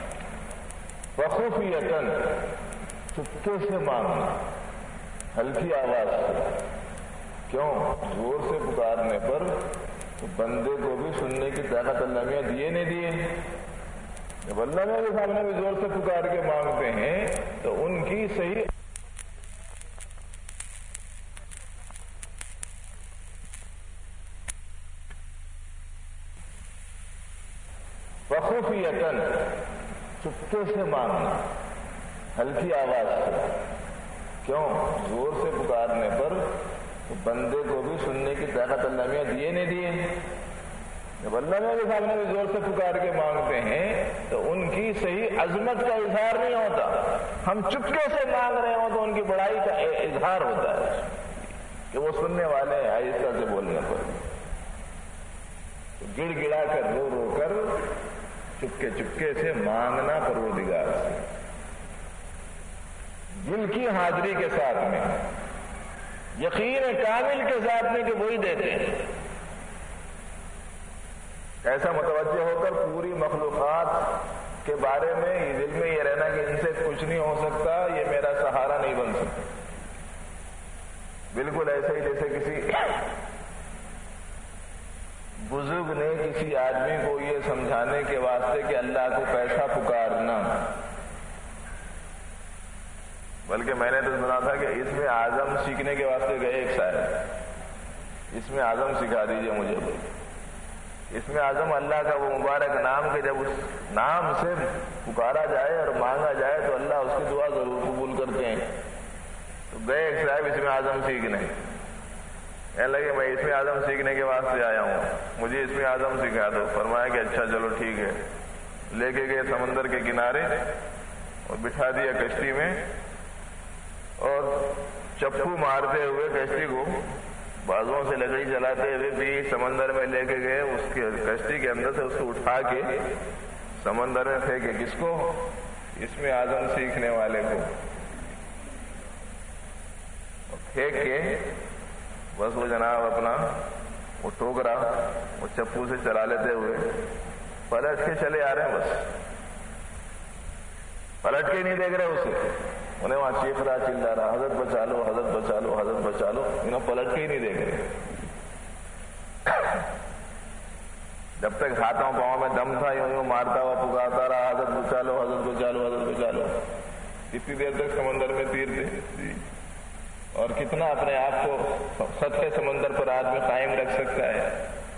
وخفیۃ، چپکے سے مانگنا، ہلکی آواز سے۔ کیوں؟ زور سے پکارنے پر تو بندے کو بھی سننے کی طاقت اللہ میاں دیے نہیں دیے۔ جب اللہ میاں کے سامنے بھی زور سے پکار کے مانگتے ہیں تو ان کی صحیح وخفیۃ، چپکے سے مانگنا، ہلکی آواز سے۔ کیوں؟ زور سے پکارنے پر تو بندے کو بھی سننے کی طاقت اللہ میاں دیے نہیں دیے۔ جب اللہ میاں کے سامنے بھی زور سے پکار کے مانگتے ہیں تو ان کی صحیح عظمت کا اظہار نہیں ہوتا، ہم چپکے سے مانگ رہے ہوں تو ان کی بڑائی کا اظہار ہوتا ہے کہ وہ سننے والے ہیں آہستہ سے بولنے پر۔ گڑ گڑا کر، رو رو کر، چپکے چپکے سے مانگنا پروردگار سے، دل کی حاضری کے ساتھ میں، یقین کامل کے ساتھ میں کہ وہی دیتے ہیں۔ ایسا متوجہ ہو کر پوری مخلوقات کے بارے میں یہ دل میں یہ رہنا کہ ان سے کچھ نہیں ہو سکتا، یہ میرا سہارا نہیں بن سکتا۔ بالکل ایسے ہی جیسے کسی بزرگ نے کسی آدمی کو یہ سمجھانے کے واسطے کہ اللہ کو پیسہ پکارنا، بلکہ میں نے تو سنا تھا کہ اس میں اعظم سیکھنے کے واسطے گئے ایک صاحب، اس میں اعظم سکھا دیجئے مجھے۔ اس میں اعظم اللہ کا وہ مبارک نام کہ جب اس نام سے پکارا جائے اور مانگا جائے تو اللہ اس کی دعا ضرور قبول کرتے ہیں۔ تو گئے ایک صاحب اس میں اعظم سیکھنے، کہنے لگے میں اس میں اعظم سیکھنے کے واسطے آیا ہوں، مجھے اس میں اعظم سکھا دو۔ فرمایا کہ اچھا چلو ٹھیک ہے۔ لے کے گئے سمندر کے کنارے اور بٹھا دیا کشتی میں، اور چپو مارتے ہوئے کشتی کو بازوؤں سے لکڑی چلاتے ہوئے بھی سمندر میں لے کے گئے، اس کے کشتی کے اندر سے اس کو اٹھا کے سمندر میں پھینکے۔ کس کو؟ اس میں اعظم سیکھنے والے کو۔ پھینک کے بس وہ جناب اپنا وہ ٹوکرا وہ چپو سے چلا لیتے ہوئے پلٹ کے چلے آ رہے ہیں، بس پلٹ کے نہیں دیکھ رہے اسے، انہیں وہاں چیخ رہا، چلا رہا، حضرت بچا لو، حضرت بچا لو، حضرت بچا لو، انہیں پلٹ کے ہی نہیں دیکھ رہے۔ جب تک ہاتھوں پاؤں میں دم تھا یوں مارتا ہوا پکارتا رہا، حضرت بچا لو، حضرت بچا لو، حضرت بچا لو۔ کتنی دیر تک سمندر میں تیر تھے؟ اور کتنا اپنے آپ کو سطح سمندر پر آدمی قائم رکھ سکتا ہے.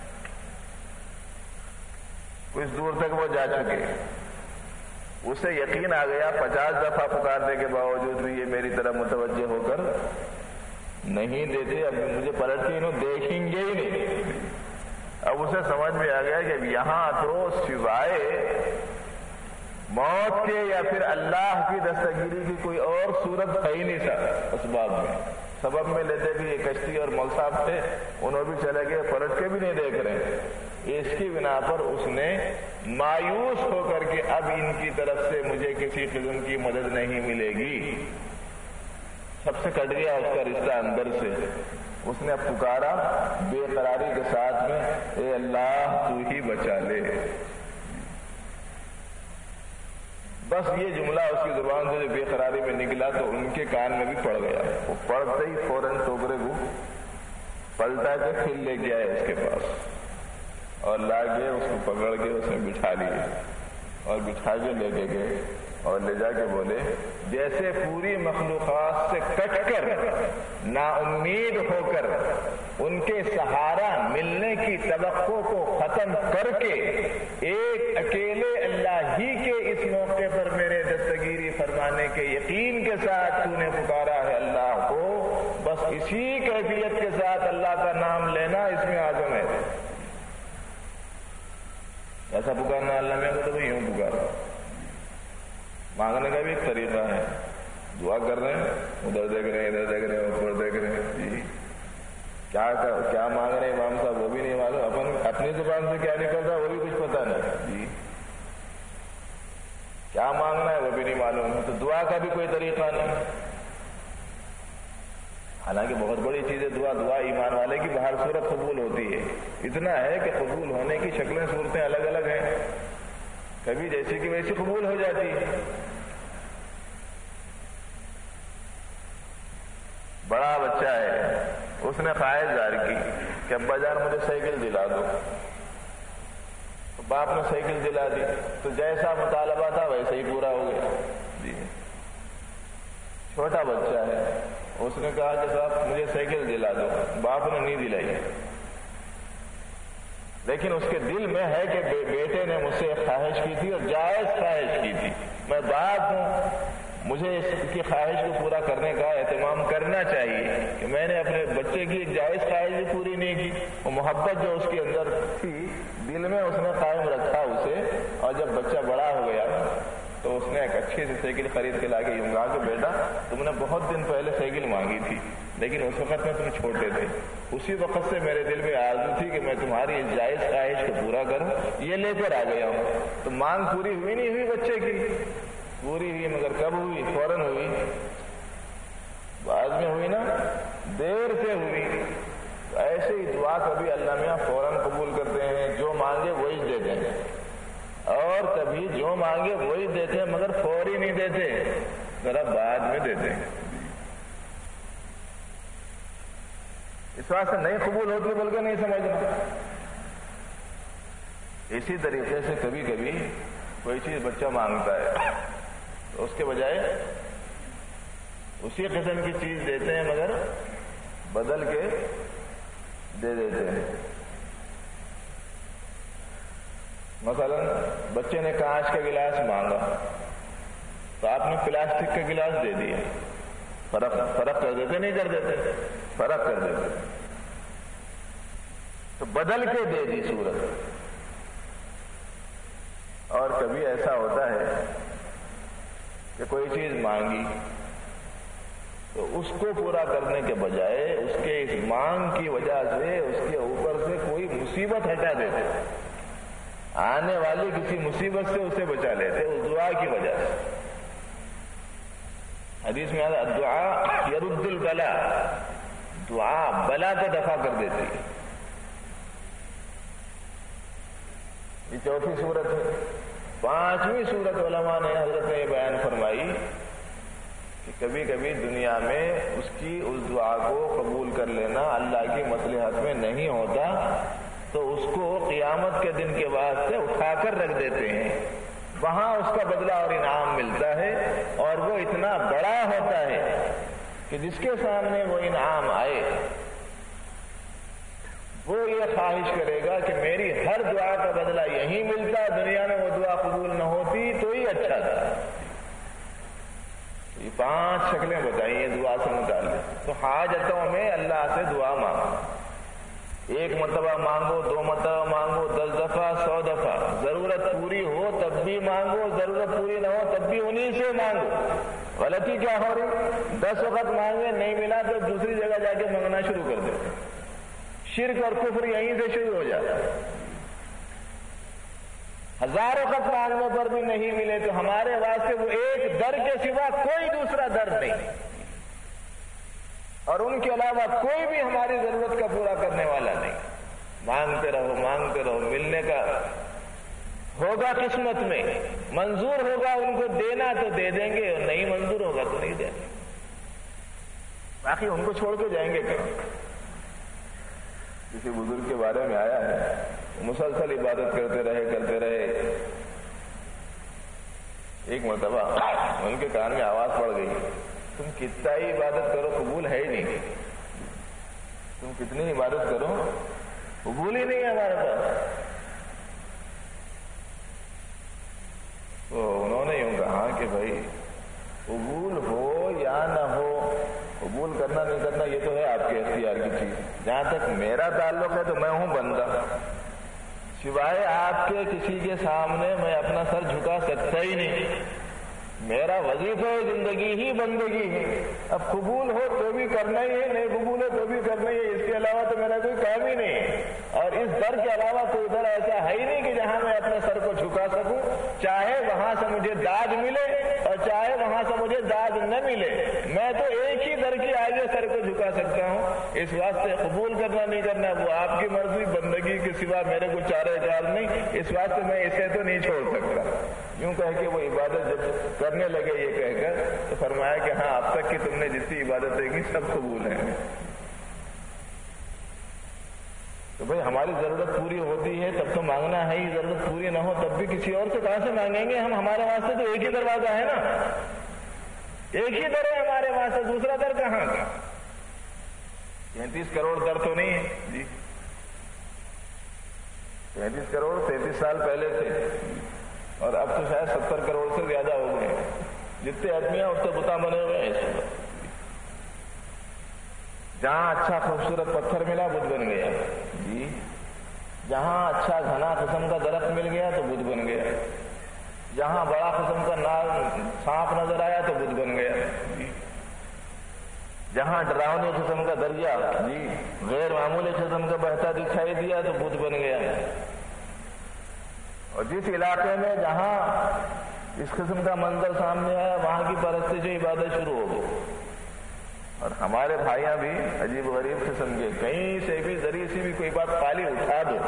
کچھ دور تک وہ جا چکے، اسے یقین آ گیا 50 دفعہ پکارنے کے باوجود بھی یہ میری طرف متوجہ ہو کر نہیں دیتے، اب مجھے پلٹ کے انہوں دیکھیں گے ہی نہیں. اب اسے سمجھ میں آ گیا کہ یہاں تو سوائے موت کے یا پھر اللہ کی دستگیری کی کوئی اور صورت ہے ہی نہیں. اسباب میں سبب میں لیتے بھی یہ کشتی اور مول صاحب تھے، انہوں بھی چلے گئے، پلٹ کے بھی نہیں دیکھ رہے. اس کی بنا پر اس نے مایوس ہو کر کے اب ان کی طرف سے مجھے کسی قسم کی مدد نہیں ملے گی، سب سے کٹ گیا اس کا رشتہ اندر سے. اس نے اب پکارا بے قراری کے ساتھ میں، اے اللہ تو ہی بچا لے. بس یہ جملہ اس کی زبان سے بے قراری میں نکلا تو ان کے کان میں بھی پڑ گیا. وہ پڑتے ہی فوراً ٹوکرے کو پلٹا کے پھر لے کے آئے اس کے پاس اور لا کے اس کو پکڑ کے اس نے بٹھا لیے اور بٹھا کے لے کے گئے اور لے جا کے بولے جیسے پوری مخلوقات سے کٹ کر نا امید ہو کر ان کے سہارا ملنے کی توقع کو ختم کر کے ایک اکیلے اللہ ہی کے اس موقع پر میرے دستگیری فرمانے کے یقین کے ساتھ تو نے پکارا ہے اللہ کو، بس اسی کیفیت کے ساتھ اللہ کا نام لینا اس میں اعظم ہے. ایسا پکارنا اللہ میں کو تو میں یوں پکارا. مانگنے کا بھی ایک طریقہ ہے. دعا کر رہے ہیں، ادھر دیکھ رہے ہیں، ادھر دیکھ رہے ہیں، اوپر دیکھ رہے ہیں، جی کیا مانگ رہے ہیں امام صاحب وہ بھی نہیں معلوم، اپنی زبان سے کیا نکل رہا ہے وہ بھی کچھ پتہ نہیں، جی کیا مانگنا ہے وہ بھی نہیں معلوم. تو دعا کا بھی کوئی طریقہ نہیں. حالانکہ بہت بڑی چیز ہے دعا ایمان والے کی بہر صورت قبول ہوتی ہے. اتنا ہے کہ قبول ہونے کی شکلیں صورتیں الگ الگ ہیں، کبھی جیسی کہ ویسی قبول ہو جاتی ہے. بڑا بچہ ہے، اس نے خواہش ظاہر کی کہ ابا جان مجھے سائیکل دلا دو. باپ نے سائیکل دلا دی تو جیسا مطالبہ تھا ویسے ہی پورا ہو گیا. جی چھوٹا بچہ ہے، اس نے کہا کہ صاحب مجھے سائیکل دلا دو. باپ نے نہیں دلائی، لیکن اس کے دل میں ہے کہ بیٹے نے مجھ سے خواہش کی تھی اور جائز خواہش کی تھی. میں باپ ہوں، مجھے اس کی خواہش کو پورا کرنے کا اہتمام کرنا چاہیے کہ میں نے اپنے بچے کی ایک جائز خواہش بھی پوری نہیں کی. وہ محبت جو اس کے اندر تھی دل میں اس نے قائم رکھا اسے، اور جب بچہ بڑا ہو گیا تو اس نے ایک اچھی سی سائیکل خرید کے لا کے یوں کہا کہ بیٹا تم نے بہت دن پہلے سائیکل مانگی تھی لیکن اس وقت میں تم چھوٹے تھے، اسی وقت سے میرے دل میں آرزو تھی کہ میں تمہاری اس جائز خواہش کو پورا کروں، یہ لے کر آ گیا ہوں. تو مانگ پوری ہوئی نہیں ہوئی بچے کی؟ پوری ہوئی، مگر کب ہوئی؟ فوراً ہوئی؟ بعد میں ہوئی نا، دیر سے ہوئی. ایسے ہی دعا کبھی اللہ میاں فوراً قبول کرتے ہیں، جو مانگے وہی دیتے ہیں، اور کبھی جو مانگے وہی دیتے ہیں مگر فوری نہیں دیتے، ذرا بعد میں دیتے ہیں. اس واسطے نہیں قبول ہوتی بلکہ نہیں سمجھنا. اسی طریقے سے کبھی کبھی کوئی چیز بچہ مانگتا ہے تو اس کے بجائے اسی قسم کی چیز دیتے ہیں مگر بدل کے دے دیتے ہیں. مثلا بچے نے کانچ کا گلاس مانگا تو آپ نے پلاسٹک کا گلاس دے دیا. فرق کر دیتے نہیں کر دیتے؟ فرق کر دیتے. تو بدل کے دے دی صورت. اور کبھی ایسا ہوتا ہے کہ کوئی چیز مانگی تو اس کو پورا کرنے کے بجائے اس کے اس مانگ کی وجہ سے اس کے اوپر سے کوئی مصیبت ہٹا دیتے، آنے والی کسی مصیبت سے اسے بچا لیتے اس دعا کی وجہ سے. حدیث میں آتا دعا یرد البلا، دعا بلا کو دفع کر دیتی ہے. یہ چوتھی صورت ہے. پانچویں صورت علماء نے حضرت نے یہ بیان فرمائی کہ کبھی کبھی دنیا میں اس کی اس دعا کو قبول کر لینا اللہ کی مصلحت میں نہیں ہوتا تو اس کو قیامت کے دن کے بعد سے اٹھا کر رکھ دیتے ہیں، وہاں اس کا بدلہ اور انعام ملتا ہے، اور وہ اتنا بڑا ہوتا ہے کہ جس کے سامنے وہ انعام آئے وہ یہ خواہش کرے گا کہ میری ہر دعا کا بدلہ یہی ملتا، دنیا میں وہ دعا قبول نہ ہوتی تو ہی اچھا تھا۔ یہ 5 شکلیں بتائیے دعا سے متعلق۔ تو حاجتوں میں اللہ سے دعا مانگو، 1 مرتبہ مانگو، 2 مرتبہ مانگو، 10 دفعہ، 100 دفعہ، ضرورت پوری ہو تب بھی مانگو، ضرورت پوری نہ ہو تب بھی انہی سے مانگو۔ غلطی کیا ہو رہی؟ 10 وقت مانگے نہیں ملا تو دوسری جگہ جا کے مانگنا شروع کر دے، شرک اور کفر یہیں سے شروع ہو جاتا ہے۔ 1000 وقت مانگنے پر بھی نہیں ملے تو ہمارے واسطے وہ ایک در کے سوا کوئی دوسرا در نہیں، اور ان کے علاوہ کوئی بھی ہماری ضرورت کا پورا کرنے والا نہیں۔ مانگتے رہو مانگتے رہو، ملنے کا ہوگا قسمت میں، منظور ہوگا ان کو دینا تو دے دیں گے، اور نہیں منظور ہوگا تو نہیں دیں گے، باقی ان کو چھوڑ کے جائیں گے کہاں؟ کسی بزرگ کے بارے میں آیا ہے، مسلسل عبادت کرتے رہے، ایک مرتبہ ان کے کان میں آواز پڑ گئی، تم کتنا ہی عبادت کرو قبول ہے ہی نہیں، تم کتنی عبادت کرو قبول ہی نہیں ہے ہمارے پاس۔ تو انہوں نے یوں کہا کہ بھائی قبول ہو یا نہ ہو، قبول کرنا نہیں کرنا یہ تو ہے آپ کے اختیار کی چیز، جہاں تک میرا تعلق ہے تو میں ہوں بندہ، سوائے آپ کے کسی کے سامنے میں اپنا سر جھکا سکتا ہی نہیں، میرا وظیفہ زندگی ہی بندگی ہے، اب قبول ہو تو بھی کرنا ہی ہے، نہیں قبول ہو تو بھی کرنا ہی ہے، اس کے علاوہ تو میرا کوئی کام ہی نہیں ہے، اور اس در کے علاوہ کوئی در ایسا ہے ہی نہیں کہ جہاں میں اپنے سر کو جھکا سکوں، چاہے وہاں سے مجھے داد ملے اور چاہے وہاں سے مجھے داد نہ ملے، میں تو ایک ہی در کے آگے سر کو جھکا سکتا ہوں، اس واسطے قبول کرنا نہیں کرنا وہ آپ کی مرضی، بندگی کے سوا میرے کو چارہ کار نہیں، اس واسطے میں اسے تو نہیں چھوڑ سکتا۔ یوں کہہ کے وہ عبادت جب کرنے لگے یہ کہہ کر تو فرمایا کہ ہاں اب تک کہ تم نے جتنی عبادتیں کی سب قبول ہیں۔ تو بھائی ہماری ضرورت پوری ہوتی ہے تب تو مانگنا ہے ہی، ضرورت پوری نہ ہو تب بھی کسی اور سے کہاں سے مانگیں گے ہم؟ ہمارے واسطے تو ایک ہی دروازہ ہے نا، ایک ہی در ہے ہمارے واسطے، دوسرا در کہاں کا؟ 33 کروڑ در تو نہیں ہے جی، 33 کروڑ 33 سال پہلے تھے، اور اب تو شاید 70 کروڑ سے زیادہ ہو گئے، جتنے آدمی ہیں اتنے بتا بنے ہوئے ہیں۔ جہاں اچھا خوبصورت پتھر ملا بدھ بن گیا جی، جہاں اچھا گھنا قسم کا درخت مل گیا تو بدھ بن گیا، جہاں بڑا قسم کا سانپ نظر آیا تو بدھ بن گیا جی، جہاں ڈراؤنی قسم کا دریا جی غیر معمولی قسم کا بہتا دکھائی دیا تو بدھ بن گیا، اور جس علاقے میں جہاں اس قسم کا منظر سامنے آیا وہاں کی پرستش و عبادت شروع ہو گئی۔ اور ہمارے بھائیاں بھی عجیب غریب قسم کے، کہیں سے بھی ذریعے سے بھی کوئی بات خالی اٹھا دو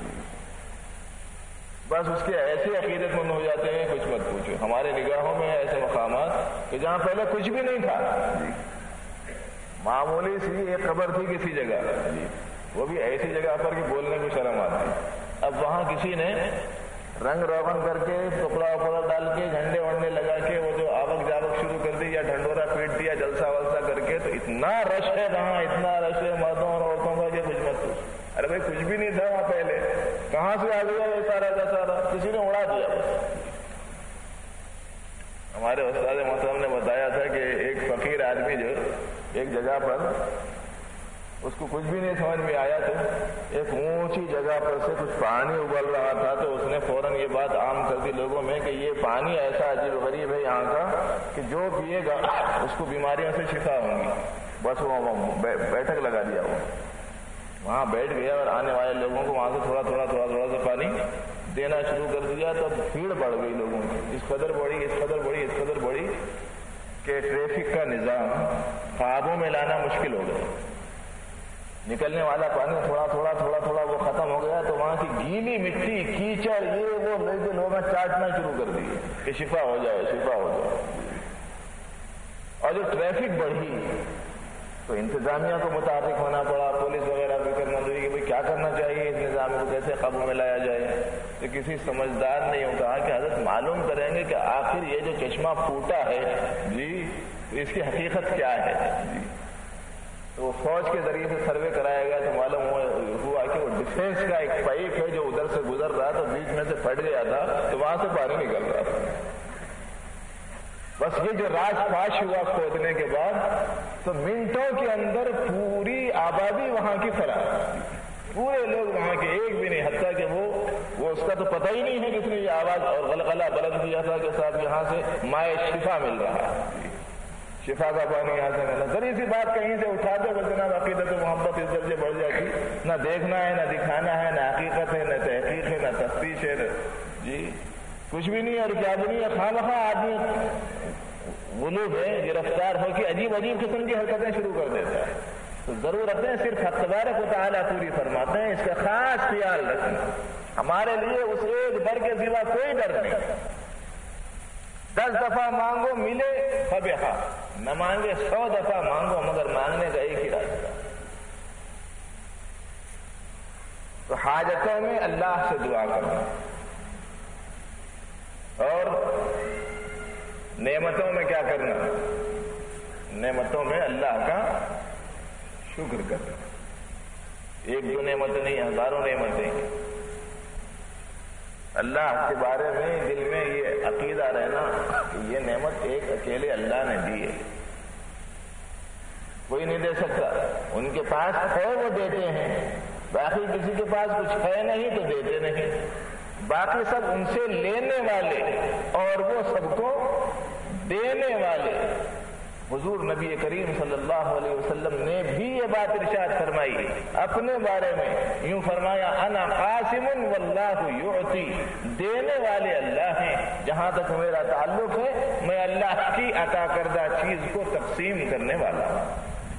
بس اس کے ایسے عقیدت مند ہو جاتے ہیں کچھ مت پوچھو۔ ہمارے نگاہوں میں ایسے مقامات کہ جہاں پہلے کچھ بھی نہیں تھا، معمولی سی ایک قبر تھی کسی جگہ، وہ بھی ایسی جگہ پر کہ بولنے کو شرم آتی، اب وہاں کسی نے رنگ روغن کر کے ٹکڑا وکڑا ڈال کے جھنڈے ونڈے لگا کے وہ جو آوک جاوک شروع کر دی یا ڈھنڈورا پیٹ دیا جلسہ ولسہ کر کے، تو اتنا رش ہے وہاں، اتنا رش ہے مردوں اور عورتوں کا کہ کچھ مت پوچھ۔ ارے بھائی کچھ بھی نہیں تھا وہاں پہلے، کہاں سے آ گیا یہ سارا کا سارا؟ کسی نے اڑا دیا بس۔ ہمارے استاد محترم نے بتایا تھا کہ ایک فقیر آدمی جو ایک جگہ پر اس کو کچھ بھی نہیں سمجھ میں آیا تو ایک اونچی جگہ پر سے کچھ پانی ابل رہا تھا، تو اس نے فوراً یہ بات عام کر دی لوگوں میں کہ یہ پانی ایسا عجیب غریب ہے یہاں کا کہ جو پیے گا اس کو بیماریوں سے شفا ہوں گی، بس وہ بیٹھک لگا دیا، وہ وہاں بیٹھ گیا اور آنے والے لوگوں کو وہاں سے تھوڑا سا پانی دینا شروع کر دیا۔ تب بھیڑ بڑھ گئی لوگوں کی، اس قدر بڑھی کہ ٹریفک کا نظام قابو میں لانا مشکل ہو گیا۔ نکلنے والا پانی تھوڑا وہ ختم ہو گیا، تو وہاں کی گیلی مٹی کیچڑ یہ وہ لے کے لوگوں نے چاٹنا شروع کر دی کہ شفا ہو جائے۔ اور جو ٹریفک بڑھی تو انتظامیہ کو متحرک ہونا پڑا، پولیس وغیرہ فکر مند ہوئی کہ بھائی کیا کرنا چاہیے، اس نظام کو کیسے قابو میں لایا جائے۔ تو کسی سمجھدار نے یوں کہا کہ حضرت معلوم کریں گے کہ آخر یہ جو چشمہ پھوٹا ہے جی تو اس کی حقیقت کیا ہے جی؟ تو وہ فوج کے ذریعے سے سروے کرایا گیا تو معلوم ہوا کہ وہ ڈیفینس کا ایک پائپ ہے جو ادھر سے گزر رہا تھا، بیچ میں سے پھٹ گیا تھا تو وہاں سے پانی نکل رہا تھا۔ بس یہ جو راز فاش ہوا کھودنے کے بعد تو منٹوں کے اندر پوری آبادی وہاں کی فرار، پورے لوگ وہاں کے، ایک بھی نہیں، حتیٰ کہ وہ اس کا تو پتہ ہی نہیں ہے کس نے یہ آواز اور غلغلہ بلند کیا تھا کہ صاحب یہاں سے مائے شفا مل رہا ہے، شفا کا پانی یہاں سے ملا۔ ذری سی بات کہیں سے اٹھا دو بس جناب عقیدت و محبت اس درجے بڑھ جاتی، نہ دیکھنا ہے، نہ دکھانا ہے، نہ حقیقت ہے، نہ تحقیق ہے، نہ تفتیش ہے جی، کچھ بھی نہیں ہے اور کیا بھی نہیں ہے، خواہ آدمی غلوب ہے، گرفتار ہو کے عجیب عجیب قسم کی حرکتیں شروع کر دیتا ہے۔ تو ضرورتیں صرف حق تبارک و تعالیٰ پوری فرماتے ہیں، اس کا خاص خیال رکھنا۔ ہمارے لیے اس ایک ڈر کے سوا کوئی ڈر نہیں، 10 دفعہ مانگو ملے فبہا، نہ مانگے 100 دفعہ مانگو مگر مانگنے کا ایک ہی راستہ۔ تو حاجتوں میں اللہ سے دعا کرنا اور نعمتوں میں کیا کرنا؟ نعمتوں میں اللہ کا شکر کرنا۔ ایک دو نعمت نہیں، ہزاروں نعمتیں۔ اللہ کے بارے میں دل میں یہ عقیدہ رہنا کہ یہ نعمت ایک اکیلے اللہ نے دی ہے، کوئی نہیں دے سکتا۔ ان کے پاس ہے وہ دیتے ہیں، باقی کسی کے پاس کچھ ہے نہیں تو دیتے نہیں، باقی سب ان سے لینے والے اور وہ سب کو دینے والے۔ حضور نبی کریم صلی اللہ علیہ وسلم نے بھی یہ بات ارشاد فرمائی اپنے بارے میں، یوں فرمایا انا قاسم واللہ یعطی، دینے والے اللہ ہیں، جہاں تک میرا تعلق ہے میں اللہ کی عطا کردہ چیز کو تقسیم کرنے والا ہوں۔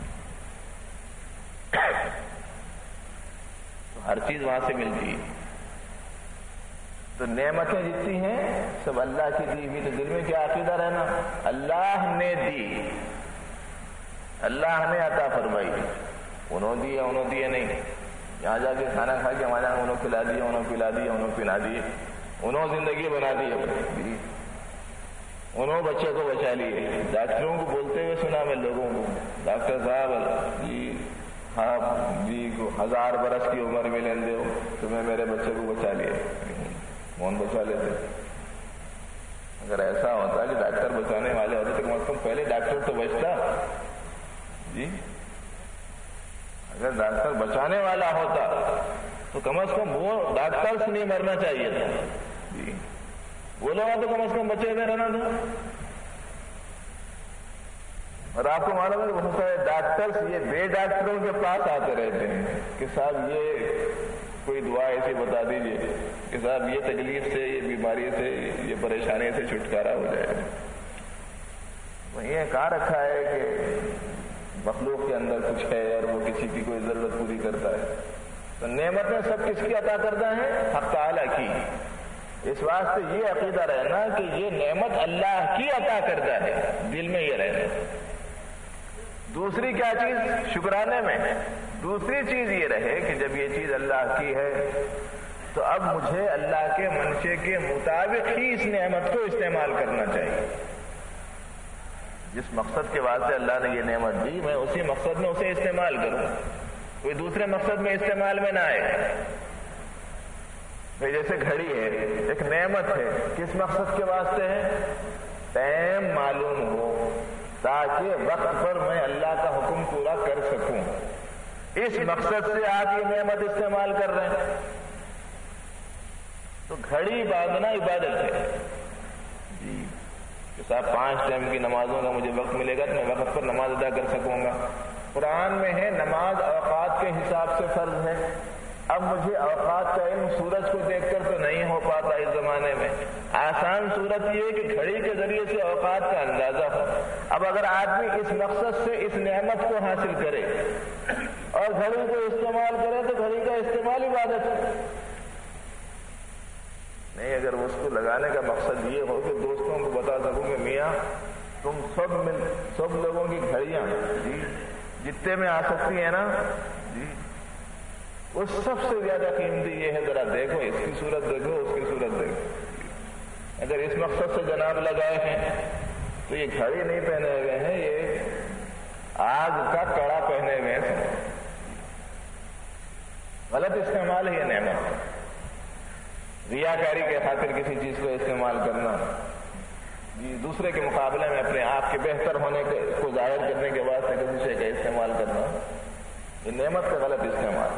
تو ہر چیز وہاں سے ملتی ہے۔ تو نعمتیں جتنی ہیں سب اللہ کی دی ہوئی، تو دل میں کیا عقیدہ رہنا؟ اللہ نے دی، اللہ نے عطا فرمائی، انہوں دیے نہیں، یہاں جا کے کھانا کھا کے ہمارے یہاں انہوں کھلا دیا، انہوں پلا دیا، انہوں پلا دیے، انہوں زندگی بنا دی اپنی، انہوں بچے کو بچا لیے۔ ڈاکٹروں کو بولتے ہوئے سنا میں لوگوں کو، ڈاکٹر صاحب جی ہاں جی 1000 برس کی عمر میں لیندے ہو تو میں میرے بچے کو بچا لیے، کون بچا لیتے؟ اگر ایسا ہوتا کہ ڈاکٹر بچانے والے ہوتے تو کم از کم پہلے ڈاکٹر تو بچتا جی، اگر ڈاکٹر بچانے والا ہوتا تو کم از کم وہ ڈاکٹر سے نہیں مرنا چاہیے تھا جی، وہ لوگ تو کم از کم بچے میں رہنا تھا۔ اور آپ کو معلوم ہے کہ بہت سارے ڈاکٹرز یہ بے ڈاکٹروں کے پاس آتے رہتے ہیں کہ صاحب یہ کوئی دعا ایسی بتا دیجئے کہ صاحب یہ تکلیف سے، یہ بیماری سے، یہ پریشانی سے چھٹکارا ہو جائے۔ وہ یہ کہا رکھا ہے کہ مخلوق کے اندر کچھ ہے اور وہ کسی کی کوئی ضرورت پوری کرتا ہے۔ تو نعمتیں سب کس کی عطا کردہ ہیں؟ حق تعالیٰ کی۔ اس واسطے یہ عقیدہ رہنا کہ یہ نعمت اللہ کی عطا کردہ ہے، دل میں یہ رہنا۔ دوسری کیا چیز؟ شکرانے میں دوسری چیز یہ رہے کہ جب یہ چیز اللہ کی ہے تو اب مجھے اللہ کے منشے کے مطابق ہی اس نعمت کو استعمال کرنا چاہیے۔ جس مقصد کے واسطے اللہ نے یہ نعمت دی میں اسی مقصد میں اسے استعمال کروں، کوئی دوسرے مقصد میں استعمال میں نہ آئے۔ جیسے گھڑی ہے، ایک نعمت ہے، کس مقصد کے واسطے ہے؟ ٹائم معلوم ہو تاکہ وقت پر میں اللہ کا حکم پورا کر سکوں، اس مقصد سے آپ یہ نعمت استعمال کر رہے ہیں۔ تو گھڑی باندھنا عبادت ہے جی، کہ صاحب 5 ٹائم کی نمازوں کا مجھے وقت ملے گا تو میں وقت پر نماز ادا کر سکوں گا۔ قرآن میں ہے نماز اوقات کے حساب سے فرض ہے۔ اب مجھے اوقات کا علم سورج کو دیکھ کر تو نہیں ہو پاتا اس زمانے میں، آسان صورت یہ ہے کہ گھڑی کے ذریعے سے اوقات کا اندازہ ہو۔ اب اگر آدمی اس مقصد سے اس نعمت کو حاصل کرے اور گھڑی کو استعمال کرے تو گھڑی کا استعمال عبادت ہے نہیں۔ اگر اس کو لگانے کا مقصد یہ ہو کہ دوستوں کو بتا سکوں کہ میاں تم سب لوگوں کی گھڑیاں جی جتنے میں آ سکتی ہیں نا جی، اس سب سے زیادہ قیمتی یہ ہے، ذرا دیکھو اس کی صورت دیکھو، اس کی صورت دیکھو۔ اگر اس مقصد سے جناب لگائے ہیں تو یہ گھڑی نہیں پہنے ہوئے ہیں، یہ آگ کا کڑا پہنے ہوئے ہیں. غلط استعمال ہے یہ نعمت. ریاکاری کے خاطر کسی چیز کو استعمال کرنا، دوسرے کے مقابلے میں اپنے آپ کے بہتر ہونے کو ظاہر کرنے کے واسطے کسی شے کا استعمال کرنا، یہ نعمت کا غلط استعمال.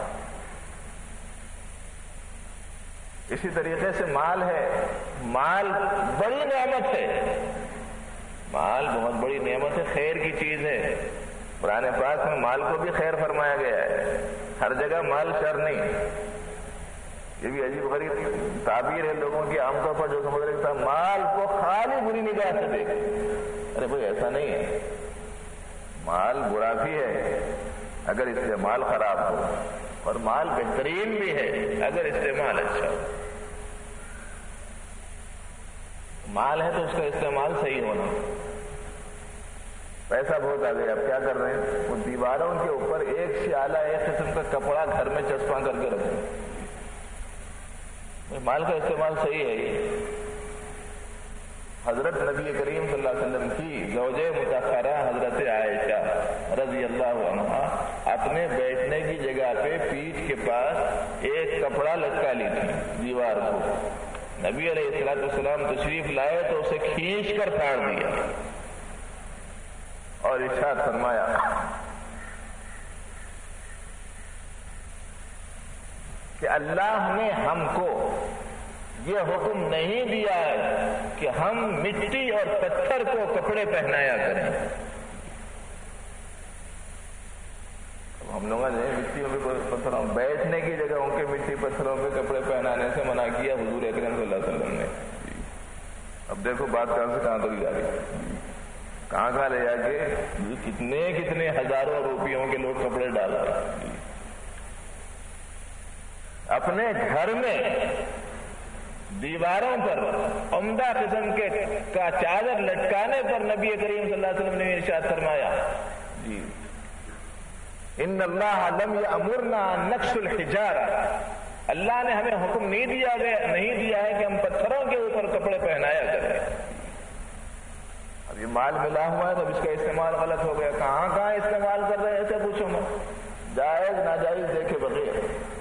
اسی طریقے سے مال ہے، مال بڑی نعمت ہے، مال بہت بڑی نعمت ہے، خیر کی چیز ہے. قرآن پاک میں مال کو بھی خیر فرمایا گیا ہے، ہر جگہ مال شر نہیں. یہ بھی عجیب غریب تعبیر ہے لوگوں کی عام طور پر جو سمجھ رہے تھا مال کو خالی بری نگاہ سے دیکھ. ارے بھائی ایسا نہیں ہے، مال برا بھی ہے اگر استعمال خراب ہو، اور مال بہترین بھی ہے اگر استعمال اچھا ہو. مال ہے تو اس کا استعمال صحیح ہونا. پیسہ بہت آ گیا، اب کیا کر رہے ہیں؟ وہ دیواروں کے اوپر ایک سے اعلیٰ ایک قسم کا کپڑا گھر میں چسپاں کر کے رکھیں. مال کا استعمال صحیح ہے. یہ حضرت نبی کریم صلی اللہ علیہ وسلم کی زوجہ مطہرہ حضرت عائشہ رضی اللہ عنہا اپنے بیٹھنے کی جگہ پہ پیٹھ کے پاس ایک کپڑا لٹکا لی تھی دیوار کو. نبی علیہ السلام تشریف لائے تو اسے کھینچ کر پھاڑ دیا اور ارشاد فرمایا کہ اللہ نے ہم کو یہ حکم نہیں دیا ہے کہ ہم مٹی اور پتھر کو کپڑے پہنایا کریں. ہم لوگوں نے مٹیوں پہ پتھروں بیٹھنے کی جگہوں کے مٹی پتھروں پہ کپڑے پہنانے سے منع کیا حضور اکرم صلی اللہ علیہ وسلم نے. اب دیکھو بات کہاں سے کہاں تک جا رہی ہے، کہاں لے جا کے کتنے ہزاروں روپیوں کے لوگ کپڑے ڈال رہے ہیں. اپنے گھر میں دیواروں پر عمدہ قسم کے کا چادر لٹکانے پر نبی کریم صلی اللہ علیہ وسلم نے ارشاد فرمایا ان اللہ لم یأمرنا نقش الحجارہ، اللہ نے ہمیں حکم نہیں دیا ہے کہ ہم پتھروں کے اوپر کپڑے پہنایا کریں. اب یہ مال ملا ہوا ہے تو اب اس کا استعمال غلط ہو گیا. کہاں استعمال کر رہے ہیں ایسے پوچھو مت، جائز ناجائز دیکھے بغیر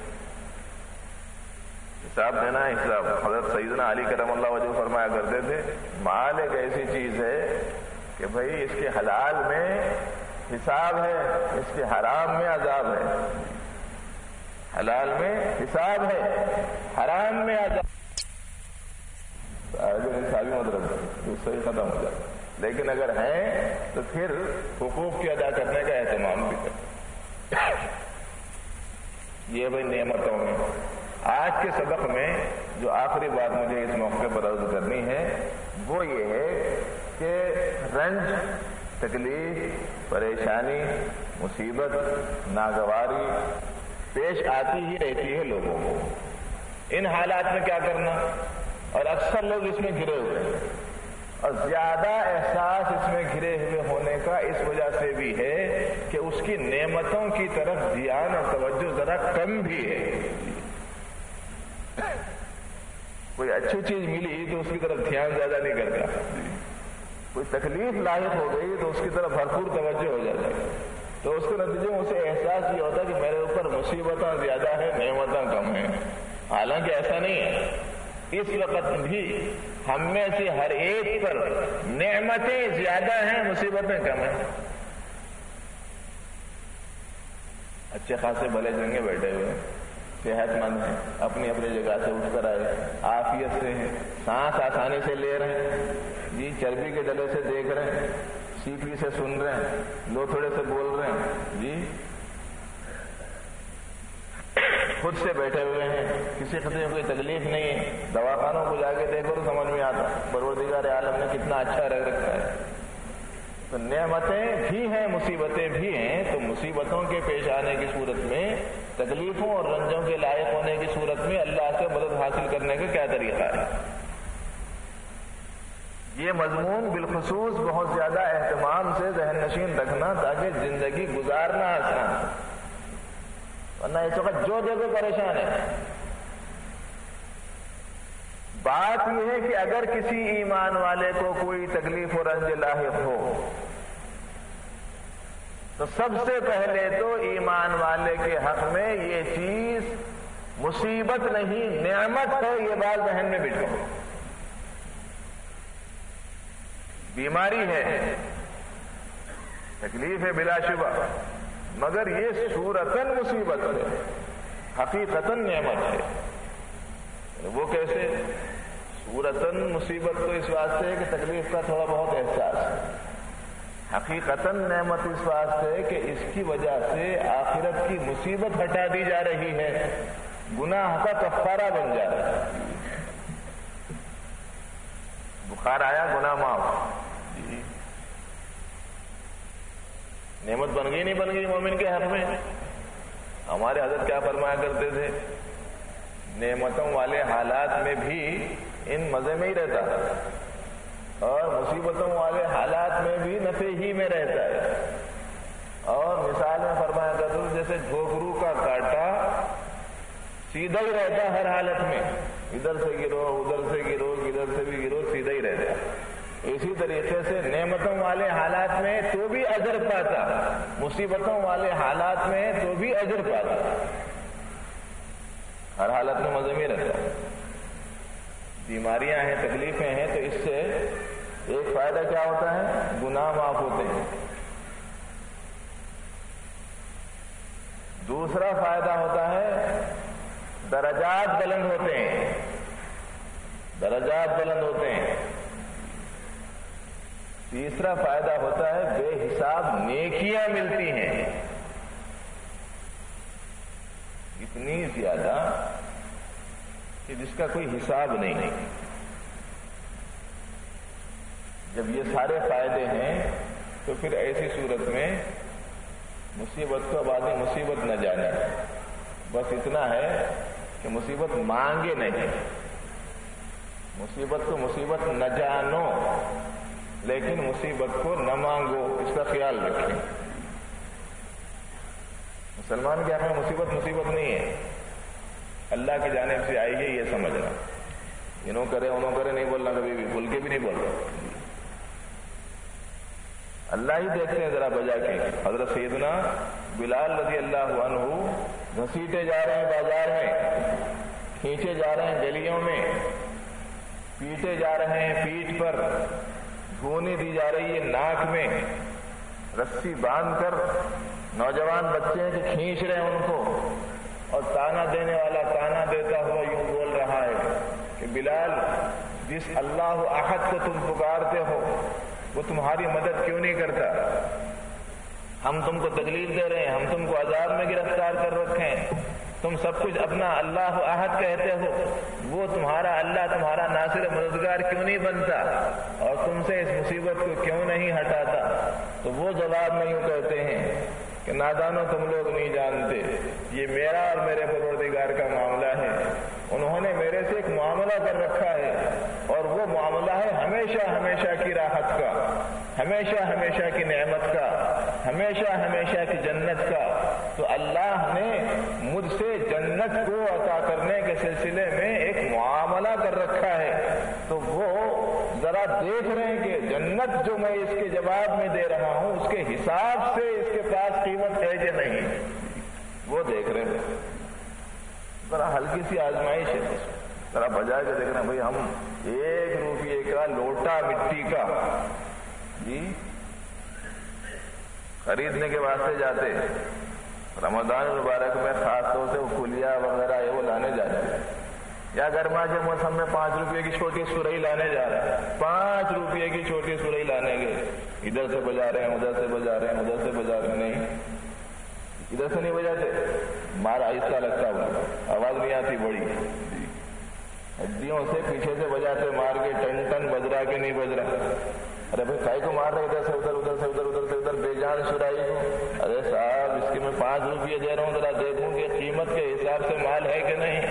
حساب دینا ہے. حساب حضرت سیدنا علی کرم اللہ وجہ فرمایا کرتے تھے مال ایک ایسی چیز ہے کہ بھائی اس کے حلال میں حساب ہے، اس کے حرام میں عذاب ہے. حلال میں حساب ہے، حرام میں عذاب. حسابی مطلب دوسرا ہی ختم ہو جائے. لیکن اگر ہیں تو پھر حقوق کی ادا کرنے کا اہتمام بھی کریں. یہ بھائی نعمتوں میں. آج کے سبق میں جو آخری بات مجھے اس موقع پر عرض کرنی ہے وہ یہ ہے کہ رنج، تکلیف، پریشانی، مصیبت، ناگواری پیش آتی ہی رہتی ہے لوگوں کو. ان حالات میں کیا کرنا، اور اکثر لوگ اس میں گھرے ہوئے ہیں، اور زیادہ احساس اس میں گھرے ہوئے ہونے کا اس وجہ سے بھی ہے کہ اس کی نعمتوں کی طرف دھیان اور توجہ ذرا کم بھی ہے. کوئی اچھی چیز ملی تو اس کی طرف دھیان زیادہ نہیں کرتا، کوئی تکلیف لاحق ہو گئی تو اس کی طرف بھرپور توجہ ہو جاتا ہے. تو اس کے نتیجے میں اسے احساس یہ ہوتا ہے کہ میرے اوپر مصیبتیں زیادہ ہیں، نعمتیں کم ہیں. حالانکہ ایسا نہیں ہے. اس وقت بھی ہم میں سے ہر ایک پر نعمتیں زیادہ ہیں، مصیبتیں کم ہیں. اچھے خاصے بھلے چنگے بیٹھے ہوئے ہیں، صحت مند ہیں، اپنی جگہ سے اٹھ کر آئے، عافیت سے ہیں، سانس آسانی سے لے رہے ہیں، جی چربی کے ڈلے سے دیکھ رہے ہیں، سیپی سے سن رہے ہیں، لو تھوڑے سے بول رہے ہیں، جی خود سے بیٹھے ہوئے ہیں، کسی قسم کی کوئی تکلیف نہیں ہے. دواخانوں کو جا کے دیکھو تو سمجھ میں آتا پروردگار عالم نے کتنا اچھا رکھ رکھا ہے. تو نعمتیں بھی ہیں، مصیبتیں بھی ہیں. تو مصیبتوں کے پیش آنے کی صورت میں، تکلیفوں اور رنجوں کے لائق ہونے کی صورت میں اللہ سے مدد حاصل کرنے کا کیا طریقہ ہے. یہ مضمون بالخصوص بہت زیادہ اہتمام سے ذہن نشین رکھنا تاکہ زندگی گزارنا آسان ہو. ورنہ اس وقت جو دیکھو پریشان ہے. بات یہ ہے کہ اگر کسی ایمان والے کو کوئی تکلیف و رنج لاحق ہو تو سب سے پہلے تو ایمان والے کے حق میں یہ چیز مصیبت نہیں نعمت ہے، یہ بات ذہن میں بٹھو۔ بیماری ہے، تکلیف ہے بلا شبہ، مگر یہ صورتاً مصیبت ہے، حقیقتاً نعمت ہے۔ وہ کیسے؟ صورتاً مصیبت تو اس واسطے ہے کہ تکلیف کا تھوڑا بہت احساس ہے، حقیقتاً نعمت اس واسطے ہے کہ اس کی وجہ سے آخرت کی مصیبت ہٹا دی جا رہی ہے، گناہ کا کفارہ بن جا رہا ہے۔ بخار آیا، گناہ معاف، نعمت بن گئی نہیں بن گئی مومن کے حق میں؟ ہمارے حضرت کیا فرمایا کرتے تھے؟ نعمتوں والے حالات میں بھی ان مزے میں ہی رہتا ہے، اور مصیبتوں والے حالات میں بھی نفع ہی میں رہتا ہے۔ اور مثال میں فرمایا کرتے تھے جیسے جھوکرو کا کانٹا سیدھا ہی رہتا ہر حالت میں، ادھر سے گرو ادھر سے گرو ادھر سے بھی گرو، سیدھا ہی رہتا۔ اسی طریقے سے نعمتوں والے حالات میں تو بھی اجر پاتا، مصیبتوں والے حالات میں تو بھی اجر پاتا، ہر حالت میں مزے میں رہتا۔ بیماریاں ہیں، تکلیفیں ہیں، تو اس سے ایک فائدہ کیا ہوتا ہے؟ گناہ معاف ہوتے ہیں۔ دوسرا فائدہ ہوتا ہے درجات بلند ہوتے ہیں، درجات بلند ہوتے ہیں۔ تیسرا فائدہ ہوتا ہے بے حساب نیکیاں ملتی ہیں، اتنی زیادہ کہ جس کا کوئی حساب نہیں۔ جب یہ سارے فائدے ہیں تو پھر ایسی صورت میں مصیبت کو بعد میں مصیبت نہ جانے، بس اتنا ہے کہ مصیبت مانگے نہیں، مصیبت کو مصیبت نہ جانو لیکن مصیبت کو نہ مانگو، اس کا خیال رکھیں۔ مسلمان کے حق میں مصیبت مصیبت نہیں ہے، اللہ کی جانب سے آئی ہے، یہ سمجھنا۔ انہوں کرے انہوں کرے نہیں بولنا، کبھی بھی بھول کے بھی نہیں بول رہا، اللہ ہی دیکھتے ہیں ذرا بجا کے۔ حضرت سیدنا بلال رضی اللہ عنہ گھسیٹے جا رہے ہیں بازار میں، کھینچے جا رہے ہیں گلیوں میں، پیٹے جا رہے ہیں پیٹھ پر، گھونی دی جا رہی ہے ناک میں، رسی باندھ کر نوجوان بچے ہیں کہ کھینچ رہے ہیں ان کو، اور تانا دینے والا تانا دیتا ہوا یوں بول رہا ہے کہ بلال، جس اللہ احد کو تم پکارتے ہو وہ تمہاری مدد کیوں نہیں کرتا؟ ہم تم کو تکلیف دے رہے ہیں، ہم تم کو عذاب میں گرفتار کر رکھے ہیں، تم سب کچھ اپنا اللہ احد کہتے ہو، وہ تمہارا اللہ تمہارا ناصر مددگار کیوں نہیں بنتا اور تم سے اس مصیبت کو کیوں نہیں ہٹاتا؟ تو وہ جواب میں یوں کہتے ہیں کہ نادانو، تم لوگ نہیں جانتے، یہ میرا اور میرے پروردگار کا معاملہ ہے، انہوں نے میرے سے ایک معاملہ کر رکھا ہے، اور وہ معاملہ ہے ہمیشہ ہمیشہ کی راحت کا، ہمیشہ ہمیشہ کی نعمت کا، ہمیشہ ہمیشہ کی جنت کا۔ تو اللہ نے مجھ سے جنت کو عطا کرنے کے سلسلے میں ایک معاملہ کر رکھا ہے، تو وہ ذرا دیکھ رہے ہیں کہ جنت جو میں اس کے جواب میں دے رہا ہوں اس کے حساب سے اس کے پاس قیمت ہے کہ نہیں، وہ دیکھ رہے ہیں۔ ذرا ہلکی سی آزمائش ہے، ذرا بجا کے دیکھنا، بھائی ہم 1 روپیے کا لوٹا مٹی کا جی خریدنے کے واسطے جاتے، رمضان مبارک میں خاص طور سے وہ پھولیا وغیرہ ہے وہ لانے جاتے ہیں، یا گرما کے موسم میں 5 روپے کی چھوٹی سرئی لانے جا رہا ہے، 5 روپے کی چھوٹی سرئی لانے گئے، ادھر سے بجا رہے ہیں ادھر سے بجا رہے ہیں ادھر سے بجا رہے ہیں، نہیں ادھر سے نہیں بجاتے، مار آہستہ لگتا ہوا، آواز نہیں آتی بڑی، ہڈیوں سے پیچھے سے بجاتے، مار کے ٹن ٹن بج رہا کہ نہیں بج رہا؟ ارے بھائی کائی کو مار رہے ادھر سے ادھر ادھر سے ادھر ادھر سے ادھر بے جان شرائی کو؟ ارے صاحب اس کے میں 5 روپیے دے رہا ہوں، ذرا دیکھوں کہ قیمت کے حساب سے مال ہے کہ نہیں،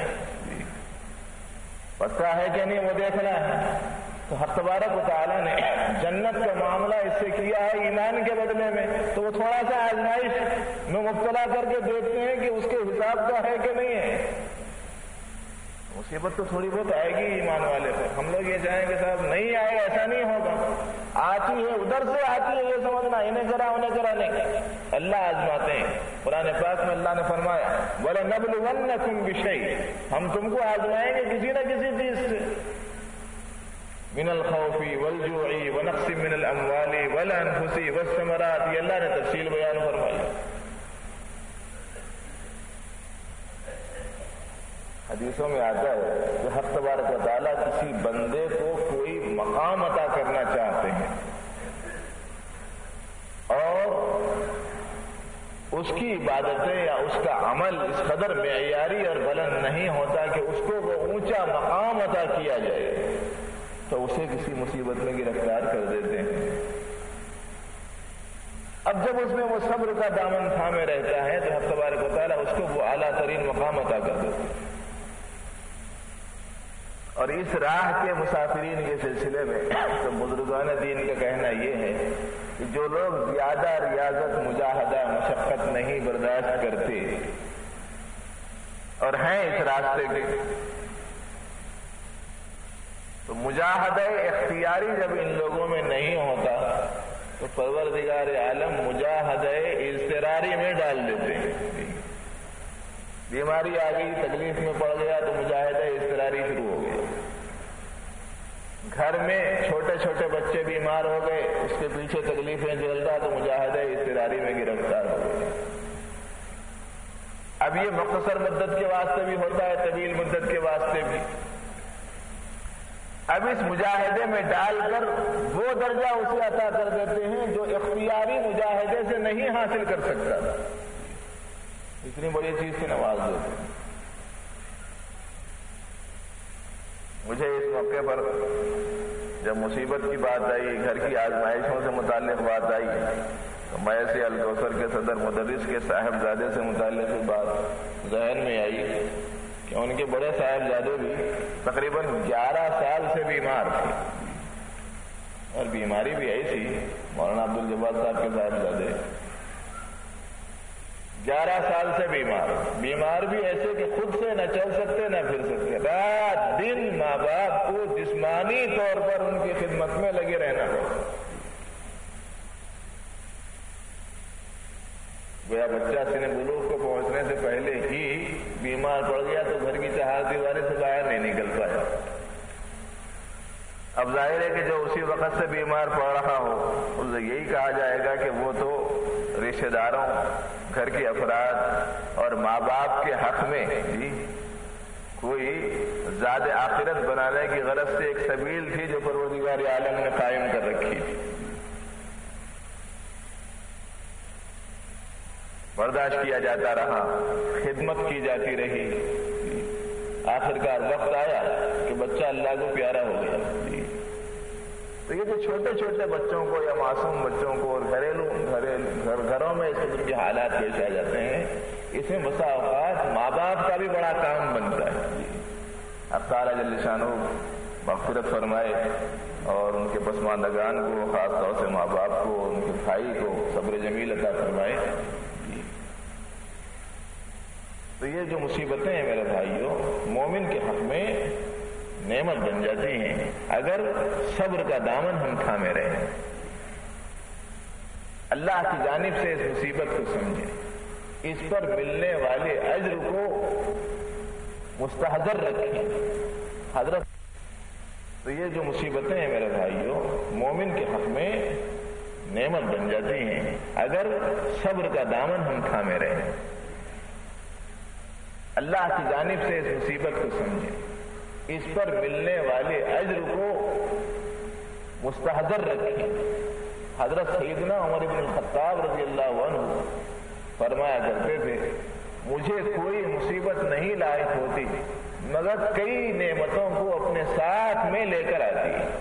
پکا ہے کہ نہیں وہ دیکھنا ہے۔ تو حق تبارک و تعالیٰ نے جنت کا معاملہ اس سے کیا ہے ایمان کے بدلے میں، تو وہ تھوڑا سا آزمائش میں مبتلا کر کے دیکھتے ہیں کہ اس کے حساب کا ہے کہ نہیں ہے۔ مصیبت تو تھوڑی بہت آئے گی ایمان والے کیے جائیں کہ صاحب نہیں آئے ایسا نہیں ہوگا، آتی ہے ادھر سے آتی ہے یہ سمجھنا انہیں کرا انہیں کرا نہیں، اللہ آزماتے ہیں۔ قرآن پاک میں اللہ نے فرمایا وَلَنَبْلُوَنَّكُمْ بِشَيْءٍ، ہم تم کو آزمائیں گے کسی نہ کسی چیز سے، من الخوف والجوع ونقص من الاموال والانفس والثمرات، یہ اللہ نے تفصیل بیان فرمائی۔ حدیثوں میں آتا ہے کہ حق تبارک و تعالیٰ کسی بندے کو کوئی مقام عطا کرنا چاہتے ہیں اور اس کی عبادتیں یا اس کا عمل اس قدر معیاری اور بلند نہیں ہوتا کہ اس کو وہ اونچا مقام عطا کیا جائے تو اسے کسی مصیبت میں گرفتار کر دیتے ہیں۔ اب جب اس میں وہ صبر کا دامن تھامے رہتا ہے تو حق تبارک و تعالیٰ اس کو وہ اعلیٰ ترین مقام عطا کر دیتے ہیں۔ اور اس راہ کے مسافرین کے سلسلے میں تو بزرگان دین کا کہنا یہ ہے کہ جو لوگ زیادہ ریاضت مجاہدہ مشقت نہیں برداشت کرتے اور ہیں اس راستے کے، تو مجاہدہ اختیاری جب ان لوگوں میں نہیں ہوتا تو پروردگار عالم مجاہدہ اضطراری میں ڈال دیتے ہیں۔ بیماری آ گئی، تکلیف میں پڑ گیا تو مجاہدہ اضطراری شروع ہو گیا۔ گھر میں چھوٹے چھوٹے بچے بیمار ہو گئے، اس کے پیچھے تکلیفیں جھیل رہا تو مجاہدہ اضطراری میں گرفتار ہو گئے۔ اب یہ مختصر مدت کے واسطے بھی ہوتا ہے، طویل مدت کے واسطے بھی۔ اب اس مجاہدے میں ڈال کر وہ درجہ اسے عطا کر دیتے ہیں جو اختیاری مجاہدے سے نہیں حاصل کر سکتا تھا، اتنی بڑی چیز سے نواز دیتے ہیں۔ مجھے اس موقع پر جب مصیبت کی بات آئی، گھر کی آزمائشوں سے متعلق بات آئی، تو میں سے الکوثر کے صدر مدرس کے صاحبزادے سے متعلق بات ذہن میں آئی کہ ان کے بڑے صاحبزادے بھی تقریباً 11 سال سے بیمار تھے، اور بیماری بھی ایسی مولانا عبدالجبار صاحب کے صاحبزادے 11 سال سے بیمار بھی ایسے کہ خود سے نہ چل سکتے نہ پھر سکتے، رات دن ماں باپ کو جسمانی طور پر ان کی خدمت میں لگے رہنا پڑتا۔ گویا بچہ سن بلوغ کو پہنچنے سے پہلے ہی بیمار پڑ گیا تو گھر کی چہار دیواری سے باہر نہیں نکل پایا۔ اب ظاہر ہے کہ جو اسی وقت سے بیمار پڑ رہا ہو اسے یہی کہا جائے گا کہ وہ تو رشتہ داروں، گھر کے افراد اور ماں باپ کے حق میں کوئی زاد آخرت بنانے کی غرض سے ایک سبیل تھی جو پروردگار عالم نے قائم کر رکھی تھی۔ برداشت کیا جاتا رہا، خدمت کی جاتی رہی، آخرکار وقت آیا کہ بچہ اللہ کو پیارا ہو گیا۔ تو یہ جو چھوٹے چھوٹے بچوں کو یا معصوم بچوں کو اور گھروں میں اس قسم کے حالات پیش آ جاتے ہیں، اس میں بسا اوقات ماں باپ کا بھی بڑا کام بنتا ہے۔ اب تعالیٰ جل شانہ مغفرت فرمائے اور ان کے پسماندگان کو، خاص طور سے ماں باپ کو، ان کے بھائی کو صبر جمیل عطا فرمائے۔ تو یہ جو مصیبتیں ہیں میرے بھائیوں، مومن کے حق میں نعمت بن جاتی ہیں اگر صبر کا دامن ہم تھامے رہیں، اللہ کی جانب سے اس مصیبت کو سمجھیں، اس پر ملنے والے اجر کو مستحضر رکھیں۔ حضرت تو یہ جو مصیبتیں ہیں میرے بھائیوں، مومن کے حق میں نعمت بن جاتی ہیں اگر صبر کا دامن ہم تھامے رہیں، اللہ کی جانب سے اس مصیبت کو سمجھیں، اس پر ملنے والے اجر کو مستحضر رکھیں۔ حضرت سیدنا عمر بن الخطاب رضی اللہ عنہ فرمایا کرتے تھے، مجھے کوئی مصیبت نہیں لاحق ہوتی مگر کئی نعمتوں کو اپنے ساتھ میں لے کر آتی ہے۔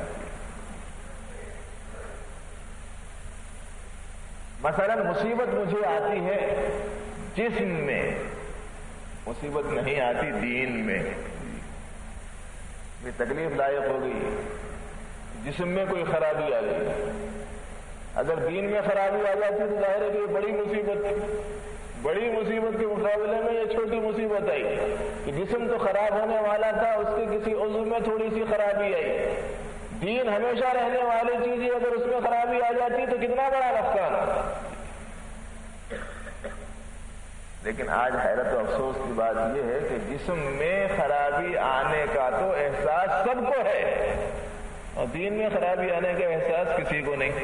مثلا مصیبت مجھے آتی ہے جسم میں، مصیبت نہیں آتی دین میں۔ یہ تکلیف لائق ہو گئی، جسم میں کوئی خرابی آ گئی، اگر دین میں خرابی آ جاتی تو ظاہر ہے کہ یہ بڑی مصیبت تھی، بڑی مصیبت کے مقابلے میں یہ چھوٹی مصیبت آئی کہ جسم تو خراب ہونے والا تھا، اس کے کسی عضو میں تھوڑی سی خرابی آئی۔ دین ہمیشہ رہنے والی چیز ہے، اگر اس میں خرابی آ جاتی تو کتنا بڑا نقصان ہوتا۔ لیکن آج حیرت و افسوس کی بات یہ ہے کہ جسم میں خرابی آنے کا تو احساس سب کو ہے، اور دین میں خرابی آنے کا احساس کسی کو نہیں۔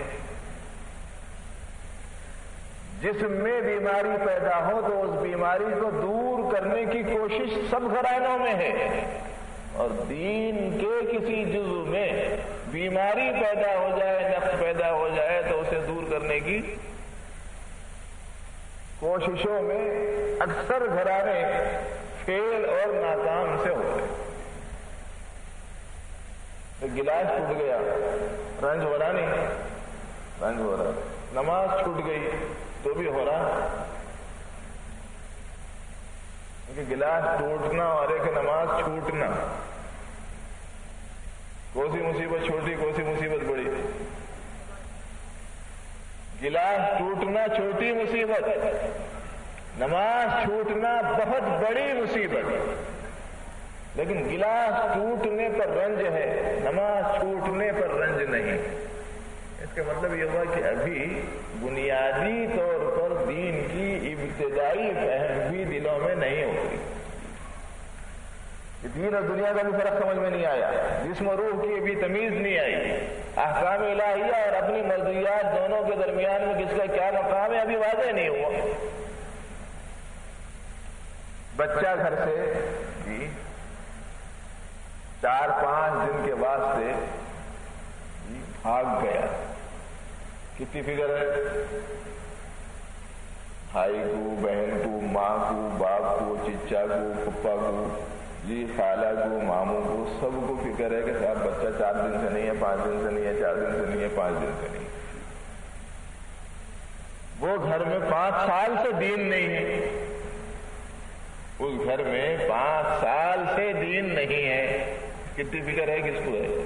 جسم میں بیماری پیدا ہو تو اس بیماری کو دور کرنے کی کوشش سب گھرانوں میں ہے، اور دین کے کسی جزو میں بیماری پیدا ہو جائے، نقص پیدا ہو جائے تو اسے دور کرنے کی کوششوں میں اکثر گھرانے فیل اور ناکام سے ہوتے۔ گلاس ٹوٹ گیا، رنج ہو رہا نہیں، رنج ہو رہا، نماز چھوٹ گئی تو بھی ہو رہا، کیونکہ گلاس ٹوٹنا اور ایک نماز چھوٹنا، کون سی مصیبت چھوٹی، کون سی مصیبت بڑی؟ گلاس ٹوٹنا چھوٹی مصیبت، نماز چھوٹنا بہت بڑی مصیبت۔ لیکن گلاس ٹوٹنے پر رنج ہے، نماز چھوٹنے پر رنج نہیں۔ اس کا مطلب یہ ہوا کہ ابھی بنیادی طور پر دین کی ابتدائی فہم بھی دلوں میں نہیں ہوتی، دین اور دنیا کا بھی فرق سمجھ میں نہیں آیا، جسم و روح کی ابھی تمیز نہیں آئی، احکام الہیہ اور اپنی مرضیات دونوں کے درمیان میں کس کا کیا مقام ہے ابھی واضح نہیں ہوا۔ بچہ گھر سے 4-5 دن کے واسطے بھاگ گیا، کتنی فکر ہے؟ بھائی کو، بہن کو، ماں کو، باپ کو، چچا کو، پپا کو، خالہ کو، ماموں کو، سب کو فکر ہے کہ صاحب بچہ 4 دن سے نہیں ہے، 5 دن سے نہیں ہے، 4 دن سے نہیں ہے، 5 دن سے نہیں ہے۔ وہ گھر میں 5 سال سے دین نہیں ہے، اس گھر میں 5 سال سے دین نہیں ہے، کتنی فکر ہے کس کو ہے؟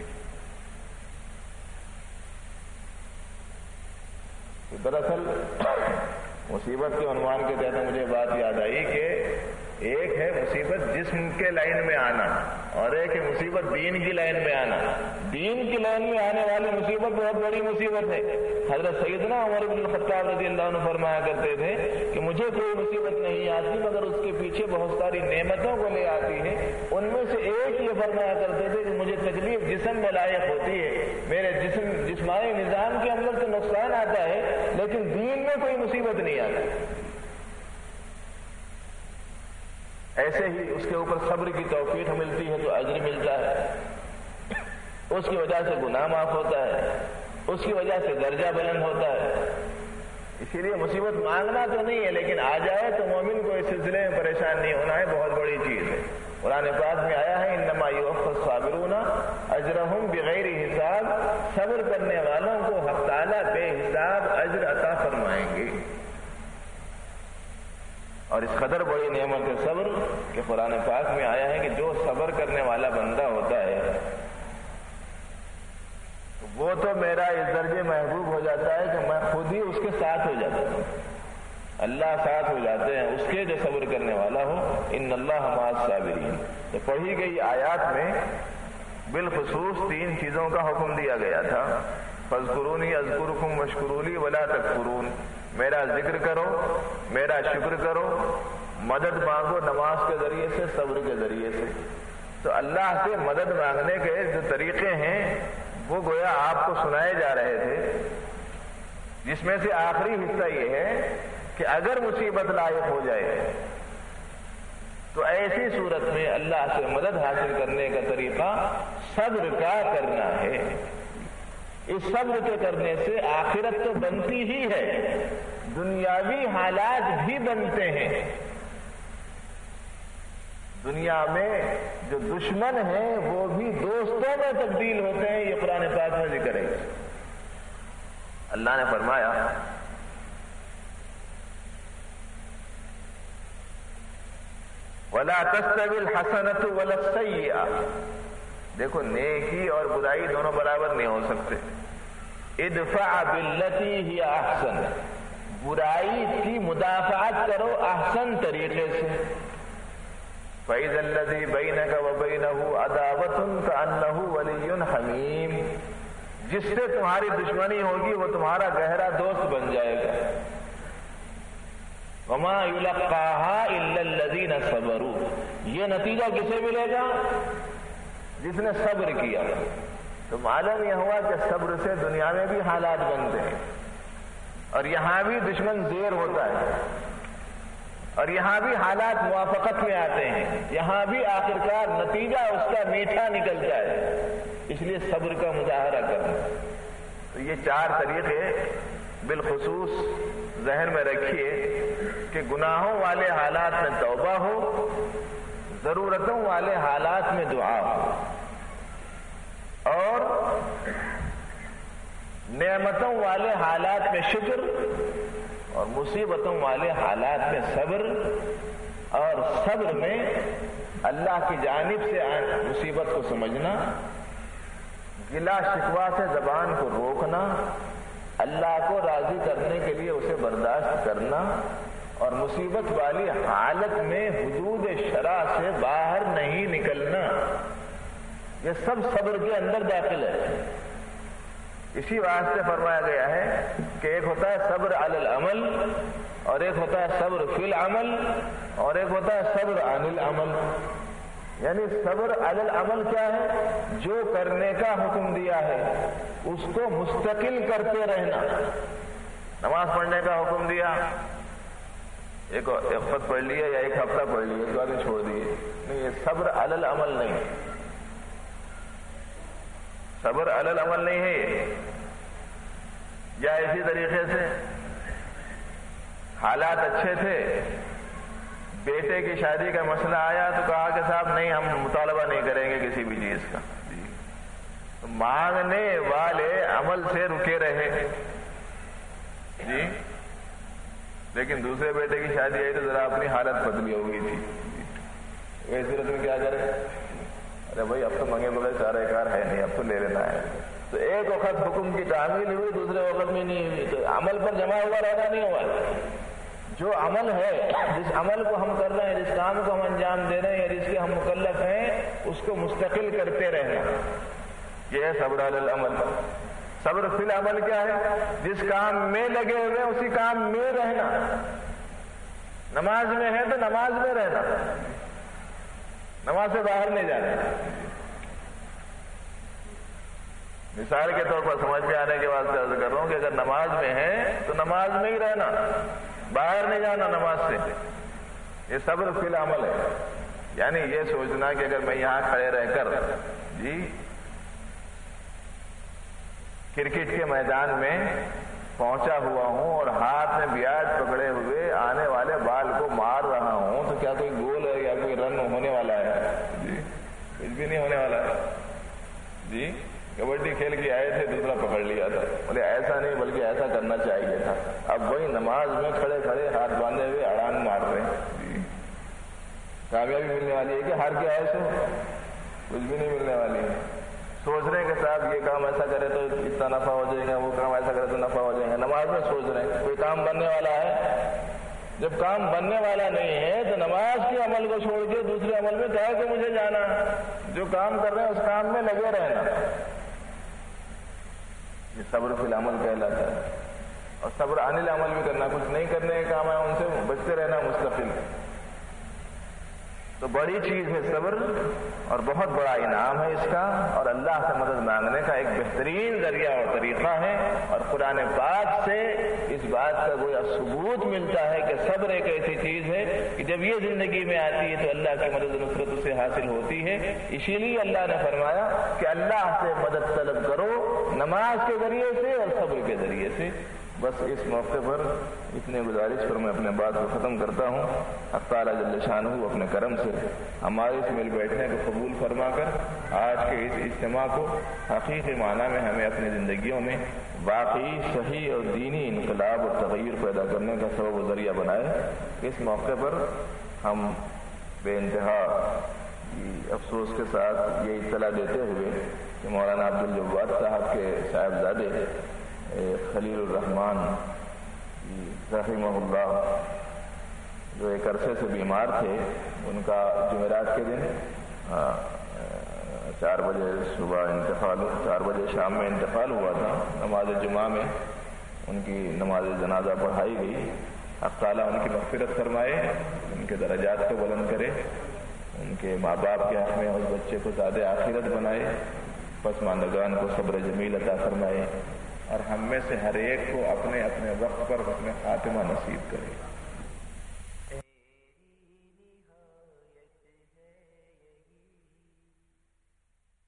دراصل مصیبت کے عنوان کے تحت مجھے بات یاد آئی کہ ایک ہے مصیبت جسم کے لائن میں آنا، اور ایک ہے مصیبت دین کی لائن میں آنا۔ دین کی لائن میں آنے والی مصیبت بہت بڑی مصیبت ہے۔ حضرت سیدنا عمر بن الخطاب رضی اللہ عنہ فرمایا کرتے تھے کہ مجھے کوئی مصیبت نہیں آتی مگر اس کے پیچھے بہت ساری نعمتوں کو لے آتی ہے۔ ان میں سے ایک یہ فرمایا کرتے تھے کہ مجھے تکلیف جسم میں لاحق ہوتی ہے، میرے جسمانی نظام کے اندر تو نقصان آتا ہے لیکن دین میں کوئی مصیبت نہیں آتی۔ ایسے ہی اس کے اوپر صبر کی توفیق ملتی ہے تو اجر ملتا ہے، اس کی وجہ سے گناہ معاف ہوتا ہے، اس کی وجہ سے درجہ بلند ہوتا ہے۔ اسی لیے مصیبت مانگنا تو نہیں ہے، لیکن آ جائے تو مومن کو اس سلسلے میں پریشان نہیں ہونا ہے، بہت بڑی چیز ہے۔ قرآن پاک میں آیا ہے انما یوفی الصابرون اجرہم بغیر حساب، صبر کرنے والوں کو حق تعالیٰ بے حساب اجر عطا فرمائیں گے۔ اور اس قدر بڑی نعمت ہے صبر کہ قرآن پاک میں آیا ہے کہ جو صبر کرنے والا بندہ ہوتا ہے وہ تو میرا اس درجے محبوب ہو جاتا ہے کہ میں خود ہی اس کے ساتھ ہو جاتا ہوں، اللہ ساتھ ہو جاتے ہیں اس کے جو صبر کرنے والا ہو۔ ان اللہ مع الصابرین۔ تو پڑھی گئی آیات میں بالخصوص 3 چیزوں کا حکم دیا گیا تھا، فاذکرونی اذکرکم واشکروا لی ولا تکفرون، میرا ذکر کرو، میرا شکر کرو، مدد مانگو نماز کے ذریعے سے، صبر کے ذریعے سے۔ تو اللہ سے مدد مانگنے کے جو طریقے ہیں وہ گویا آپ کو سنائے جا رہے تھے، جس میں سے آخری حصہ یہ ہے کہ اگر مصیبت لاحق ہو جائے تو ایسی صورت میں اللہ سے مدد حاصل کرنے کا طریقہ صبر کا کرنا ہے۔ اس صبر کے کرنے سے آخرت تو بنتی ہی ہے، دنیاوی حالات بھی بنتے ہیں۔ دنیا میں جو دشمن ہیں وہ بھی دوستوں میں تبدیل ہوتے ہیں، یہ قرآن پاک میں ذکر ہے۔ اللہ نے فرمایا وَلَا تَسْتَوِي الْحَسَنَةُ وَلَا السَّيِّئَةُ، دیکھو نیکی اور برائی دونوں برابر نہیں ہو سکتے۔ ادفع باللتی ہی احسن، برائی کی مدافعت کرو احسن طریقے سے. فَإِذَا الَّذِي بَيْنَكَ وَبَيْنَهُ عَدَاوَةٌ كَأَنَّهُ وَلِيٌّ حَمِيمٌ. جس سے تمہاری دشمنی ہوگی وہ تمہارا گہرا دوست بن جائے گا. وَمَا يُلَقَّاهَا إِلَّا الَّذِينَ صَبَرُوا. یہ نتیجہ کسے ملے گا؟ جس نے صبر کیا. تو معلوم یہ ہوا کہ صبر سے دنیا میں بھی حالات بنتے ہیں اور یہاں بھی دشمن زیر ہوتا ہے اور یہاں بھی حالات موافقت میں آتے ہیں. یہاں بھی آخرکار نتیجہ اس کا میٹھا نکل جائے. اس لیے صبر کا مظاہرہ کرنا. تو یہ 4 طریقے بالخصوص ذہن میں رکھیے کہ گناہوں والے حالات میں توبہ ہو، ضرورتوں والے حالات میں دعا ہو، اور نعمتوں والے حالات میں شکر، اور مصیبتوں والے حالات میں صبر. اور صبر میں اللہ کی جانب سے مصیبت کو سمجھنا، گلا شکوہ سے زبان کو روکنا، اللہ کو راضی کرنے کے لیے اسے برداشت کرنا، اور مصیبت والی حالت میں حدود شرع سے باہر نہیں نکلنا. یہ سب صبر کے اندر داخل ہے. اسی واسطے فرمایا گیا ہے کہ ایک ہوتا ہے صبر علی العمل، اور ایک ہوتا ہے صبر فی العمل، اور ایک ہوتا ہے صبر عن العمل. یعنی صبر علی العمل کیا ہے؟ جو کرنے کا حکم دیا ہے اس کو مستقل کرتے رہنا. نماز پڑھنے کا حکم دیا، ایک وقت پڑھ لیا یا ایک ہفتہ پڑھ لیا، ایک بار چھوڑ دیے. نہیں، یہ صبر علی العمل نہیں. صبر علی العمل نہیں ہے. یا اسی طریقے سے حالات اچھے تھے، بیٹے کی شادی کا مسئلہ آیا تو کہا کہ صاحب نہیں، ہم مطالبہ نہیں کریں گے کسی بھی چیز کا. مانگنے والے عمل سے رکے رہے جی، لیکن دوسرے بیٹے کی شادی آئی تو ذرا اپنی حالت بدلی ہو گئی تھی. اس صورت میں کیا کرے؟ ارے بھائی اب تو منگے بغیر چارہ کار ہے نہیں، اب تو لے لینا ہے. تو ایک وقت حکم کی تعمیل ہوئی، دوسرے وقت میں نہیں ہوئی. تو عمل پر جمع ہوا رہنا نہیں ہوا. جو عمل ہے، جس عمل کو ہم کر رہے ہیں، جس کام کو ہم انجام دے رہے ہیں، جس کے ہم مکلف ہیں، اس کو مستقل کرتے رہنا، یہ ہے صبر علی العمل. صبر فی العمل کیا ہے؟ جس کام میں لگے ہوئے اسی کام میں رہنا. نماز میں ہے تو نماز میں رہنا، نماز سے باہر نہیں جانا. مثال کے طور پر سمجھ میں آنے کے واسطے عرض کر رہا ہوں کہ اگر نماز میں ہے تو نماز میں ہی رہنا، باہر نہیں جانا نماز سے. یہ صبر فی العمل ہے. یعنی یہ سوچنا کہ اگر میں یہاں کھڑے رہ کر جی کرکٹ کے میدان میں پہنچا ہوا ہوں اور ہاتھ میں بیاٹ پکڑے ہوئے آنے والے بال کو مار رہا ہوں، تو کیا کوئی گول ہے یا کوئی رن ہونے والا ہے؟ جی کچھ بھی نہیں ہونے والا ہے. جی کبڈی کھیل کے آئے تھے، دوسرا پکڑ لیا تھا، بولے ایسا نہیں بلکہ ایسا کرنا چاہیے تھا. اب وہی نماز میں کھڑے کھڑے ہاتھ باندھے ہوئے اڑان مار رہے ہیں. جی کامیابی ملنے والی ہے کہ ہار کے آئے سو؟ کچھ بھی نہیں ملنے والی ہے. سوچ رہے ہیں کہ صاحب یہ کام ایسا کرے تو اتنا نفع ہو جائے گا، وہ کام ایسا کرے تو نفع ہو جائے گا. نماز میں سوچ رہے ہیں کوئی کام بننے والا ہے. جب کام بننے والا نہیں ہے تو نماز کے عمل کو چھوڑ کے دوسرے عمل میں کہا کہ مجھے جانا. جو کام کر رہے ہیں اس کام میں لگے رہنا، یہ صبر فی العمل کہلاتا ہے. اور صبر عن العمل بھی کرنا، کچھ نہیں کرنے کے کام ہے ان سے بچتے رہنا مستقل. تو بڑی چیز ہے صبر، اور بہت بڑا انعام ہے اس کا، اور اللہ سے مدد مانگنے کا ایک بہترین ذریعہ اور طریقہ ہے. اور قرآن پاک سے اس بات کا گویا ثبوت ملتا ہے کہ صبر ایک ایسی چیز ہے کہ جب یہ زندگی میں آتی ہے تو اللہ کی مدد نصرت اسے حاصل ہوتی ہے. اسی لیے اللہ نے فرمایا کہ اللہ سے مدد طلب کرو نماز کے ذریعے سے اور صبر کے ذریعے سے. بس اس موقع پر اتنے گزارش پر میں اپنے بات کو ختم کرتا ہوں. حق تعالیٰ جل شانہ اپنے کرم سے ہمارے اس مل بیٹھنے کو قبول فرما کر آج کے اس اجتماع کو حقیقی معنی میں ہمیں اپنی زندگیوں میں واقعی صحیح اور دینی انقلاب اور تغیر پیدا کرنے کا سبب و ذریعہ بنائے. اس موقع پر ہم بے انتہا افسوس کے ساتھ یہ اطلاع دیتے ہوئے کہ مولانا عبدالجواد صاحب کے صاحبزادے خلیل الرحمان رحمہ اللہ جو ایک عرصے سے بیمار تھے، ان کا جمعرات کے دن 4 بجے صبح انتقال، 4 بجے شام میں انتقال ہوا تھا۔ نماز جمعہ میں ان کی نماز جنازہ پڑھائی گئی۔ اللہ تعالیٰ ان کی مغفرت فرمائے، ان کے درجات کو بلند کرے، ان کے ماں باپ کے حق میں اس بچے کو زیادہ آخرت بنائے، پسماندگان کو صبر جمیل عطا فرمائے، اور ہم میں سے ہر ایک کو اپنے اپنے وقت پر اپنے خاتمہ نصیب کرے۔